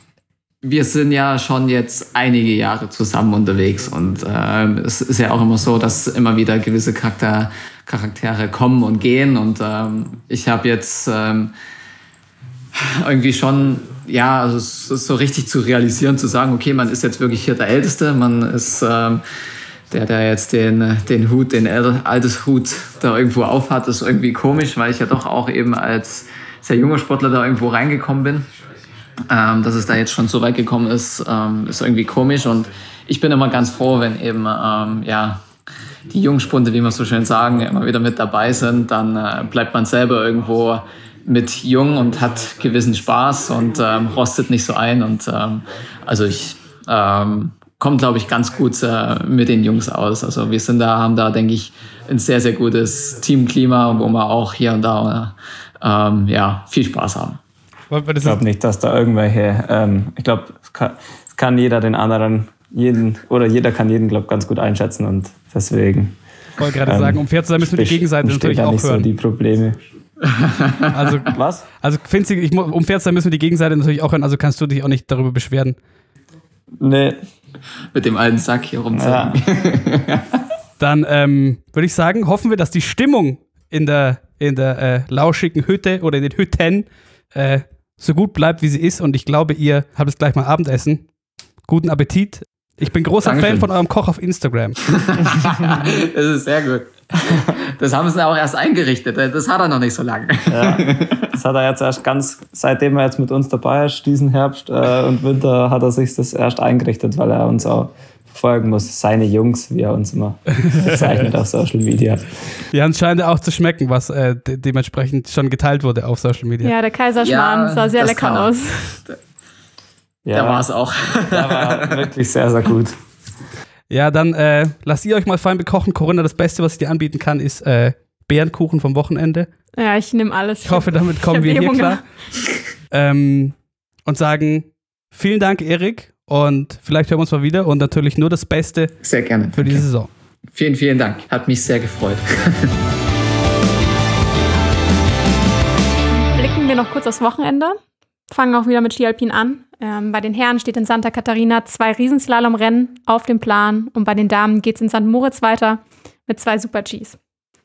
wir sind ja schon jetzt einige Jahre zusammen unterwegs und ähm, es ist ja auch immer so, dass immer wieder gewisse Charakter, Charaktere kommen und gehen und ähm, ich habe jetzt ähm, irgendwie schon, ja, also es ist so richtig zu realisieren, zu sagen, okay, man ist jetzt wirklich hier der Älteste, man ist ähm, der, der jetzt den, den Hut, den Altershut da irgendwo aufhat, ist irgendwie komisch, weil ich ja doch auch eben als sehr junger Sportler da irgendwo reingekommen bin. Ähm, dass es da jetzt schon so weit gekommen ist, ähm, ist irgendwie komisch und ich bin immer ganz froh, wenn eben ähm, ja, die Jungspunde, wie wir so schön sagen, immer wieder mit dabei sind, dann äh, bleibt man selber irgendwo mit jung und hat gewissen Spaß und ähm, rostet nicht so ein und ähm, also ich ähm, komme, glaube ich, ganz gut äh, mit den Jungs aus. Also wir sind da, haben da, denke ich, ein sehr, sehr gutes Teamklima, wo wir auch hier und da ähm, ja, viel Spaß haben. Ich glaube nicht, dass da irgendwelche, ähm, ich glaube, es kann, es kann jeder den anderen, jeden oder jeder kann jeden, glaube ich, ganz gut einschätzen und deswegen. Ich wollte gerade ähm, sagen, um fair zu sein, müssen wir die Gegenseite natürlich auch nicht hören. So die Probleme. Also, was? Also, findest du, ich, um fair zu sein, müssen wir die Gegenseite natürlich auch hören, also kannst du dich auch nicht darüber beschweren. Nee. Mit dem alten Sack hier rumzeigen. Ja. Dann ähm, würde ich sagen, hoffen wir, dass die Stimmung in der, in der äh, lauschigen Hütte oder in den Hütten äh, so gut bleibt, wie sie ist. Und ich glaube, ihr habt jetzt gleich mal Abendessen. Guten Appetit. Ich bin großer Dankeschön. Fan von eurem Koch auf Instagram. Das ist sehr gut. Das haben sie auch erst eingerichtet. Das hat er noch nicht so lange. Ja, das hat er jetzt erst ganz, seitdem er jetzt mit uns dabei ist, diesen Herbst äh, und Winter, hat er sich das erst eingerichtet, weil er uns auch verfolgen muss. Seine Jungs, wie er uns immer bezeichnet auf Social Media. Ja, es scheint auch zu schmecken, was äh, de- dementsprechend schon geteilt wurde auf Social Media. Ja, der Kaiserschmarrn ja, sah sehr lecker aus. Ja, der war es auch. Der war wirklich sehr, sehr gut. Ja, dann äh, lasst ihr euch mal fein bekochen. Corinna, das Beste, was ich dir anbieten kann, ist äh, Bärenkuchen vom Wochenende. Ja, ich nehme alles. Ich hoffe, damit kommen wir hier klar. Ähm, und sagen vielen Dank, Erik. Und vielleicht hören wir uns mal wieder. Und natürlich nur das Beste sehr gerne für diese Saison. Vielen, vielen Dank. Hat mich sehr gefreut. Blicken wir noch kurz aufs Wochenende. Fangen auch wieder mit Ski Alpin an. Ähm, bei den Herren steht in Santa Catarina zwei Riesenslalomrennen auf dem Plan. Und bei den Damen geht es in Sankt Moritz weiter mit zwei Super-Gs.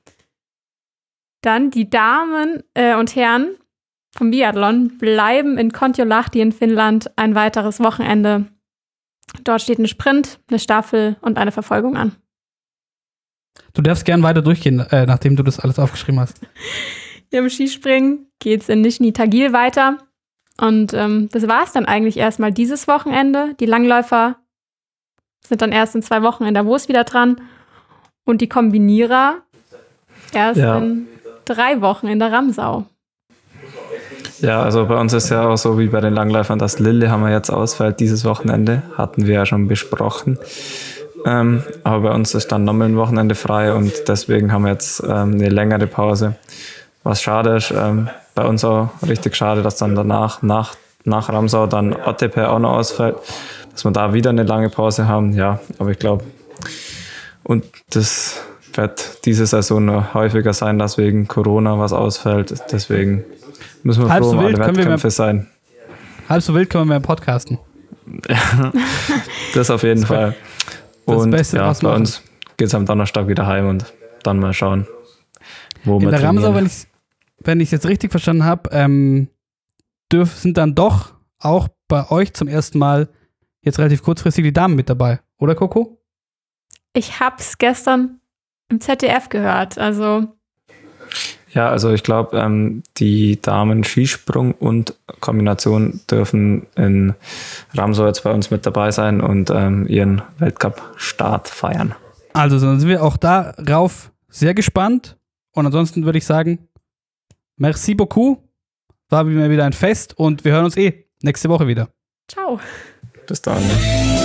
Dann die Damen äh, und Herren vom Biathlon bleiben in Kontiolahti in Finnland ein weiteres Wochenende. Dort steht ein Sprint, eine Staffel und eine Verfolgung an. Du darfst gern weiter durchgehen, äh, nachdem du das alles aufgeschrieben hast. Im Skispringen geht es in Nischni Tagil weiter. Und ähm, das war es dann eigentlich erstmal dieses Wochenende. Die Langläufer sind dann erst in zwei Wochen in Davos wieder dran. Und die Kombinierer erst ja. in drei Wochen in der Ramsau. Ja, also bei uns ist ja auch so wie bei den Langläufern, dass Lillehammer jetzt ausfällt dieses Wochenende. Hatten wir ja schon besprochen. Ähm, aber bei uns ist dann nochmal ein Wochenende frei und deswegen haben wir jetzt ähm, eine längere Pause. Was schade ist, ähm, bei uns auch richtig schade, dass dann danach, nach, nach Ramsau, dann Otepää auch noch ausfällt, dass wir da wieder eine lange Pause haben. Ja, aber ich glaube, und das wird diese Saison noch häufiger sein, dass wegen Corona was ausfällt. Deswegen müssen wir halb froh so um wild alle Wettkämpfe mehr, sein. Halb so wild können wir mehr podcasten. Das auf jeden das Fall. Das und Beste, ja, bei uns geht es am Donnerstag wieder heim und dann mal schauen, wo wir in der trainieren. Ramsau, wenn ich wenn ich es jetzt richtig verstanden habe, ähm, dürf, sind dann doch auch bei euch zum ersten Mal jetzt relativ kurzfristig die Damen mit dabei, oder Coco? Ich hab's gestern im Z D F gehört, also ja, also ich glaube, ähm, die Damen Skisprung und Kombination dürfen in Ramsau jetzt bei uns mit dabei sein und ähm, ihren Weltcup-Start feiern. Also dann sind wir auch darauf sehr gespannt und ansonsten würde ich sagen, merci beaucoup, war wieder ein Fest und wir hören uns eh nächste Woche wieder. Ciao. Bis dann.